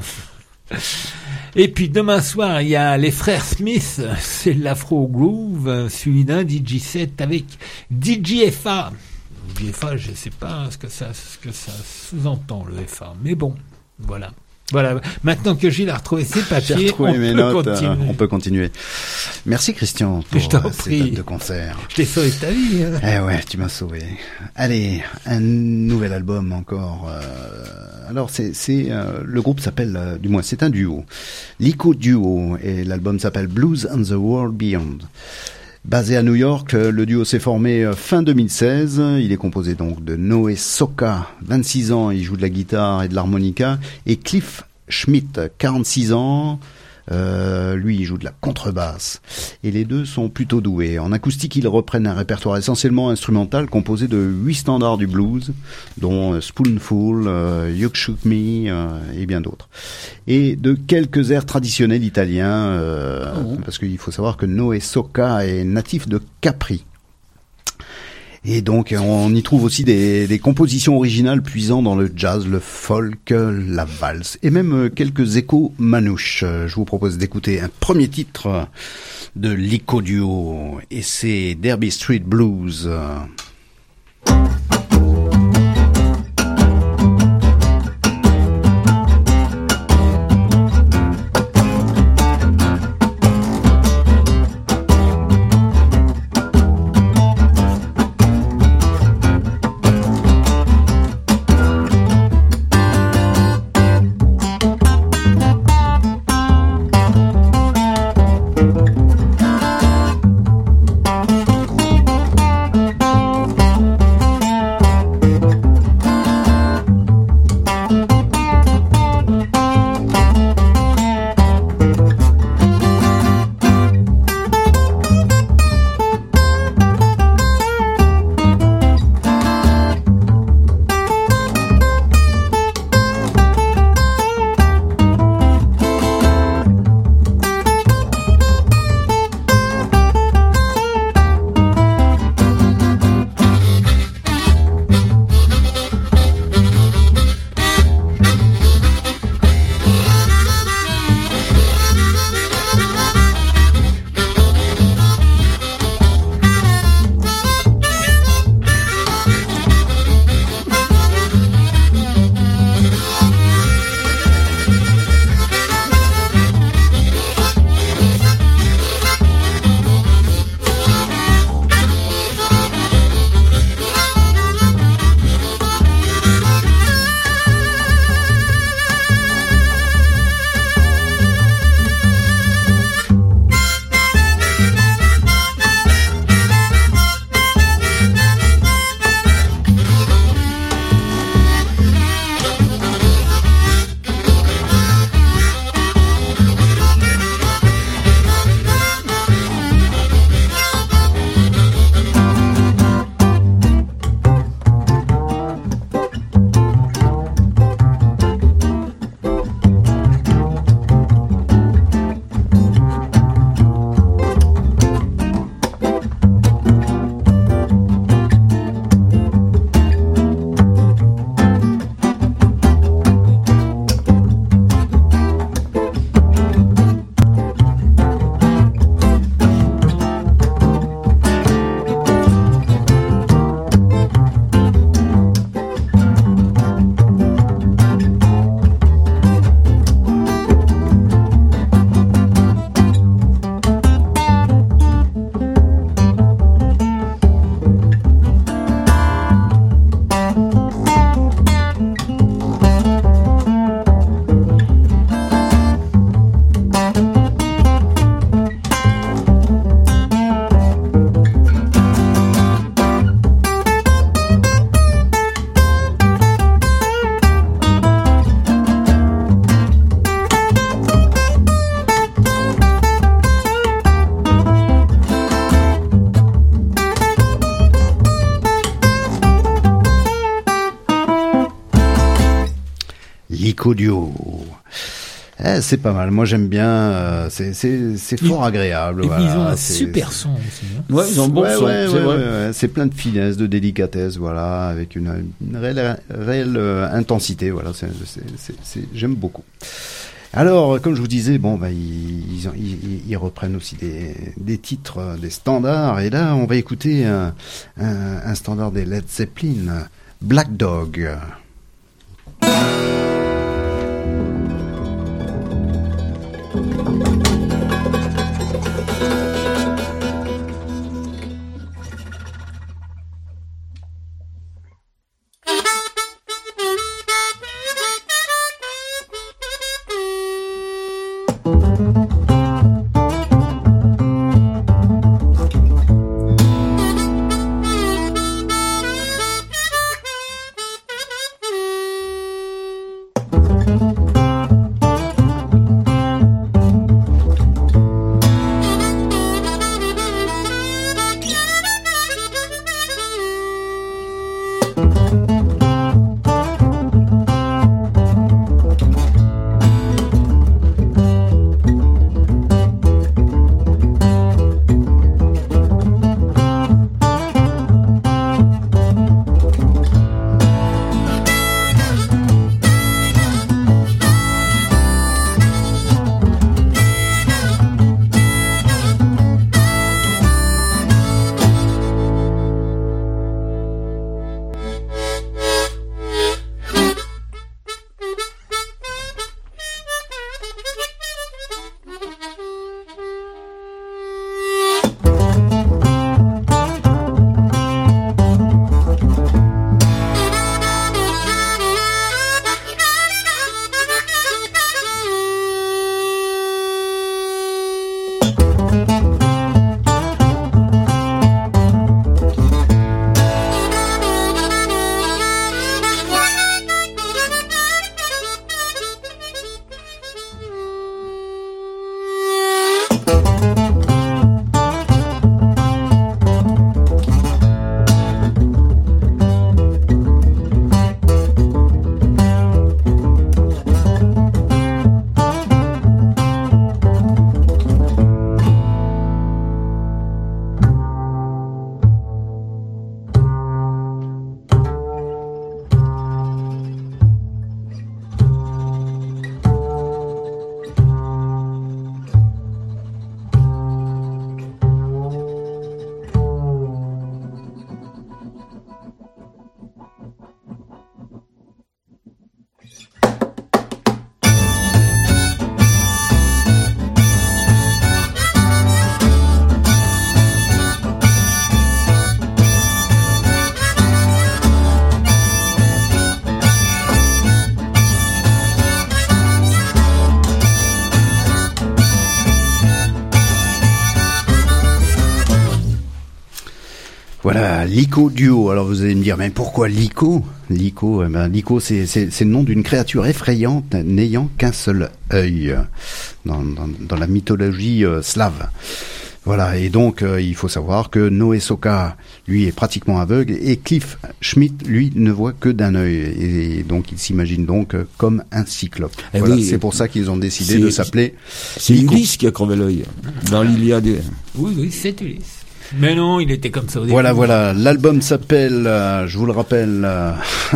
Et puis demain soir, il y a les frères Smith, c'est l'Afro Groove, suivi d'un D J set avec D J F A. D J F A, je sais pas ce que ça, ce que ça sous-entend, le F A, mais bon, voilà. Voilà, maintenant que Gilles a retrouvé ses J'ai papiers, retrouvé on mes peut notes, continuer. euh, on peut continuer. Merci Christian pour Je t'en euh, ces prie. dates de concert. Je t'ai sauvé ta vie. Hein. Eh ouais, tu m'as sauvé. Allez, un nouvel album encore. euh, alors c'est c'est euh, le groupe s'appelle, euh, du moins c'est un duo, l'Ico Duo, et l'album s'appelle Blues and the World Beyond. Basé à New York, le duo s'est formé fin deux mille seize. Il est composé donc de Noé Soka, vingt-six ans, il joue de la guitare et de l'harmonica, et Cliff Schmidt, quarante-six ans, euh, lui il joue de la contrebasse. Et les deux sont plutôt doués. En acoustique, ils reprennent un répertoire essentiellement instrumental composé de huit standards du blues, dont Spoonful, euh, You Shook Me euh, et bien d'autres. Et de quelques airs traditionnels italiens, euh, Oh. parce qu'il faut savoir que Noé Soka est natif de Capri. Et donc on y trouve aussi des, des compositions originales puisant dans le jazz, le folk, la valse et même quelques échos manouches. Je vous propose d'écouter un premier titre de l'Ico Duo et c'est Derby Street Blues. Blues Lico Duo. Eh, c'est pas mal. Moi, j'aime bien. Euh, c'est, c'est, c'est fort agréable. Et voilà. ils ont un c'est, super son aussi. Hein. Ouais, ils ont un bon ouais, son. ouais, c'est ouais, vrai. ouais, ouais. C'est plein de finesse, de délicatesse, voilà, avec une, une réelle, réelle euh, intensité. Voilà, c'est, c'est, c'est, c'est, j'aime beaucoup. Alors, comme je vous disais, bon, bah, ils, ils, ils, ils reprennent aussi des, des titres, euh, des standards. Et là, on va écouter un, un, un standard des Led Zeppelin, Black Dog. Voilà, Lico Duo. Alors vous allez me dire, mais pourquoi Lico Lico, eh ben, Lico, c'est, c'est, c'est le nom d'une créature effrayante n'ayant qu'un seul œil dans, dans, dans la mythologie euh, slave. Voilà, et donc euh, il faut savoir que Noé Soka, lui, est pratiquement aveugle, et Cliff Schmidt, lui, ne voit que d'un œil, et donc il s'imagine donc euh, comme un cyclope. Eh voilà, oui, c'est pour ça qu'ils ont décidé c'est, de s'appeler C'est Lico. Ulysse qui a crevé l'œil dans l'Iliade. Oui, oui, c'est Ulysse. Mais non, il était comme ça au début. Voilà, voilà. L'album s'appelle, euh, je vous le rappelle, euh,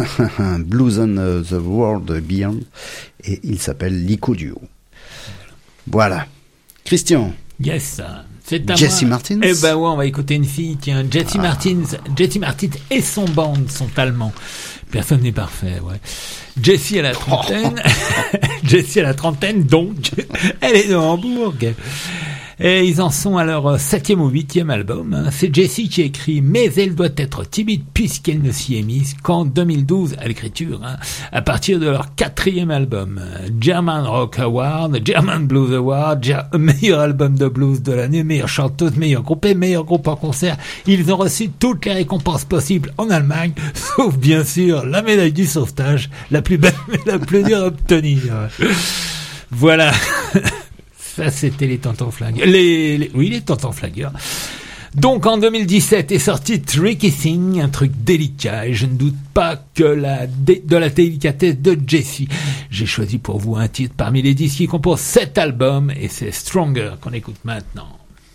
Blues on the World Beyond, et il s'appelle Lico Duo. Voilà. Christian. Yes. C'est à Jesse moi. Martins. Eh ben ouais, on va écouter une fille. Tiens, Jesse Ah. Martins. Jesse Martins et son band sont allemands. Personne n'est parfait, ouais. Jessie à la trentaine. Jessie à la trentaine, donc. Elle est de Hambourg. Et ils en sont à leur septième ou huitième album. C'est Jessie qui écrit, mais elle doit être timide puisqu'elle ne s'y est mise qu'en deux mille douze à l'écriture, hein, à partir de leur quatrième album. German Rock Award, German Blues Award, Ger- meilleur album de blues de l'année, meilleure chanteuse, meilleur groupe et meilleur groupe en concert. Ils ont reçu toutes les récompenses possibles en Allemagne, sauf bien sûr la médaille du sauvetage, la plus belle mais la plus dure à obtenir. Voilà. Ça, c'était les tontons flingueurs. Les, les, oui, les tontons flingueurs. Donc en deux mille dix-sept est sorti Tricky Thing, un truc délicat, et je ne doute pas que la dé- de la délicatesse de Jesse. J'ai choisi pour vous un titre parmi les disques qui composent cet album, et c'est Stronger qu'on écoute maintenant.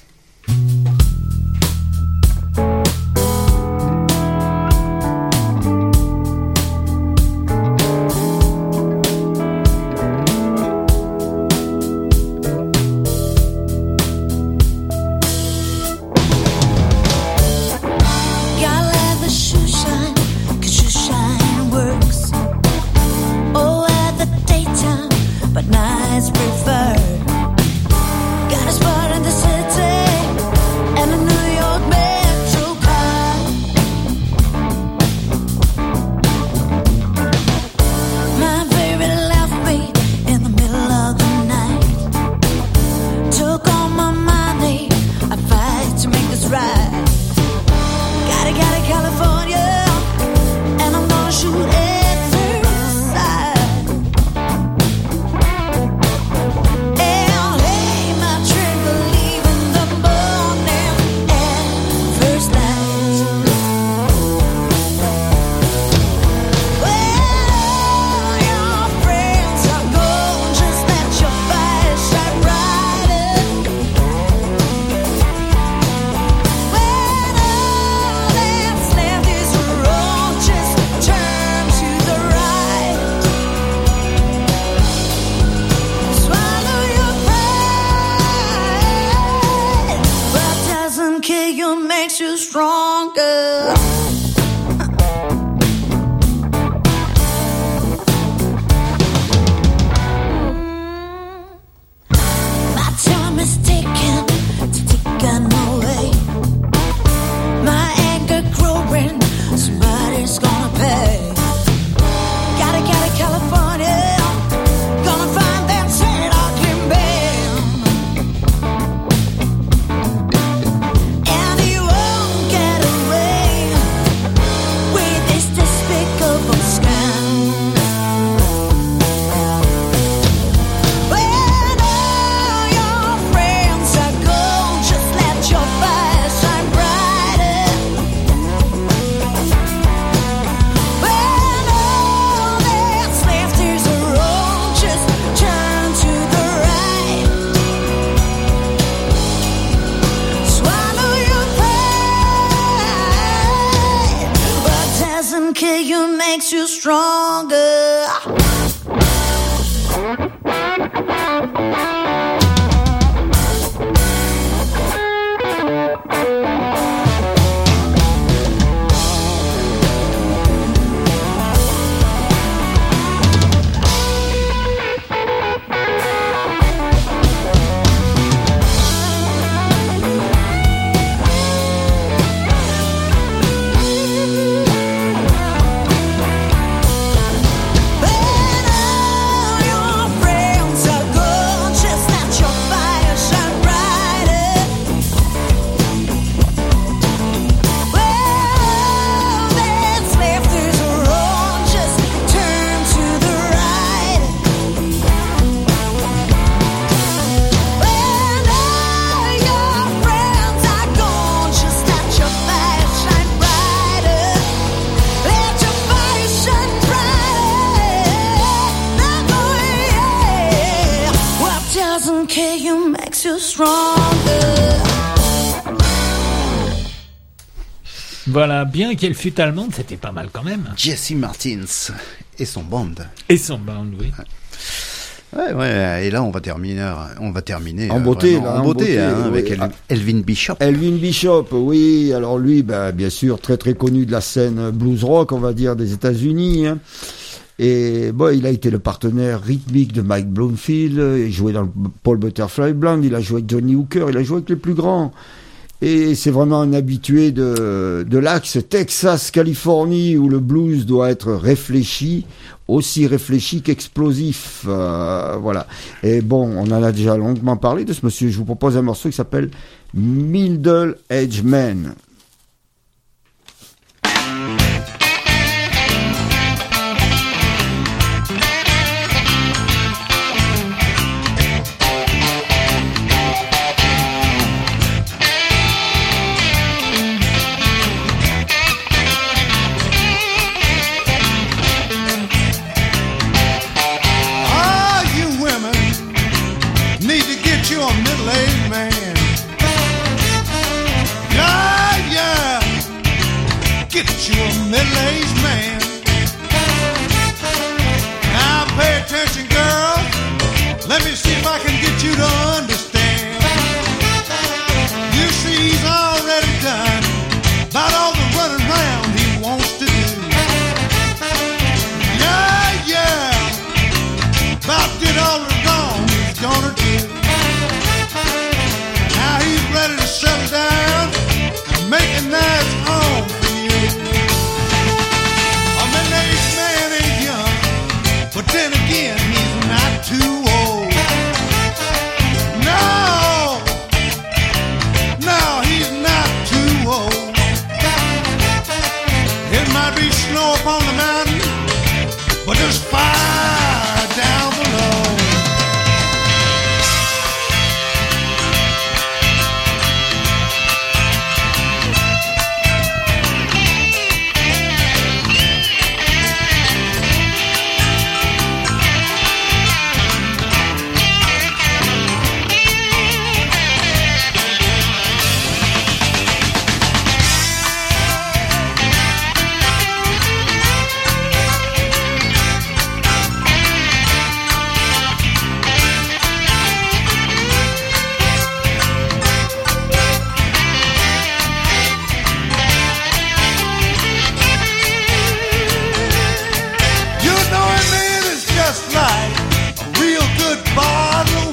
Voilà, bien qu'elle fût allemande, c'était pas mal quand même. Jesse Martins et son band. Et son band, oui. Ouais, ouais, et là on va terminer, on va terminer en beauté, là, là, en, en beauté, beauté hein, oui. avec El- Elvin Bishop. Elvin Bishop, oui. Alors lui, bah, bien sûr, très très connu de la scène blues rock, on va dire, des États-Unis. Hein. Et bon, il a été le partenaire rythmique de Mike Bloomfield. Il jouait dans le Paul Butterfly Band. Il a joué avec Johnny Hooker. Il a joué avec les plus grands. Et c'est vraiment un habitué de, de l'axe Texas-Californie où le blues doit être réfléchi, aussi réfléchi qu'explosif. Euh, voilà. Et bon, on en a déjà longuement parlé de ce monsieur. Je vous propose un morceau qui s'appelle Middle Age Man.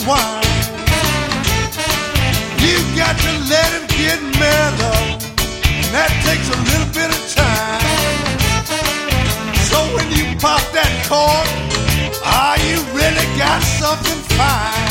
swine. You got to let him get mellow, and that takes a little bit of time. So when you pop that cork, ah, you really got something fine.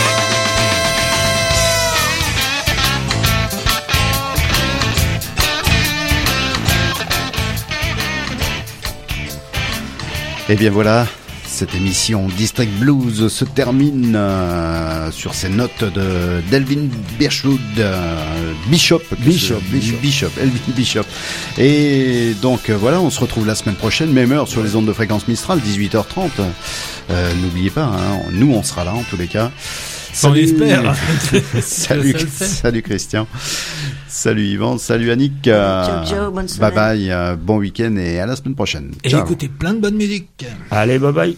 Et bien voilà, cette émission District Blues se termine euh, sur ces notes de d'Elvin Bishop, euh, Bishop, Bishop, Bishop, Bishop, Elvin Bishop. Et donc euh, voilà, on se retrouve la semaine prochaine, même heure sur les ondes de fréquence Mistral, dix-huit heures trente. Euh, n'oubliez pas, hein, nous on sera là en tous les cas. On l'espère. Salut, salut Christian. Salut Yvan, salut Annick. Ciao, ciao, bonne semaine. Bye bye, euh, bon week-end et à la semaine prochaine. Et Ciao. écoutez plein de bonne musique. Allez, bye bye.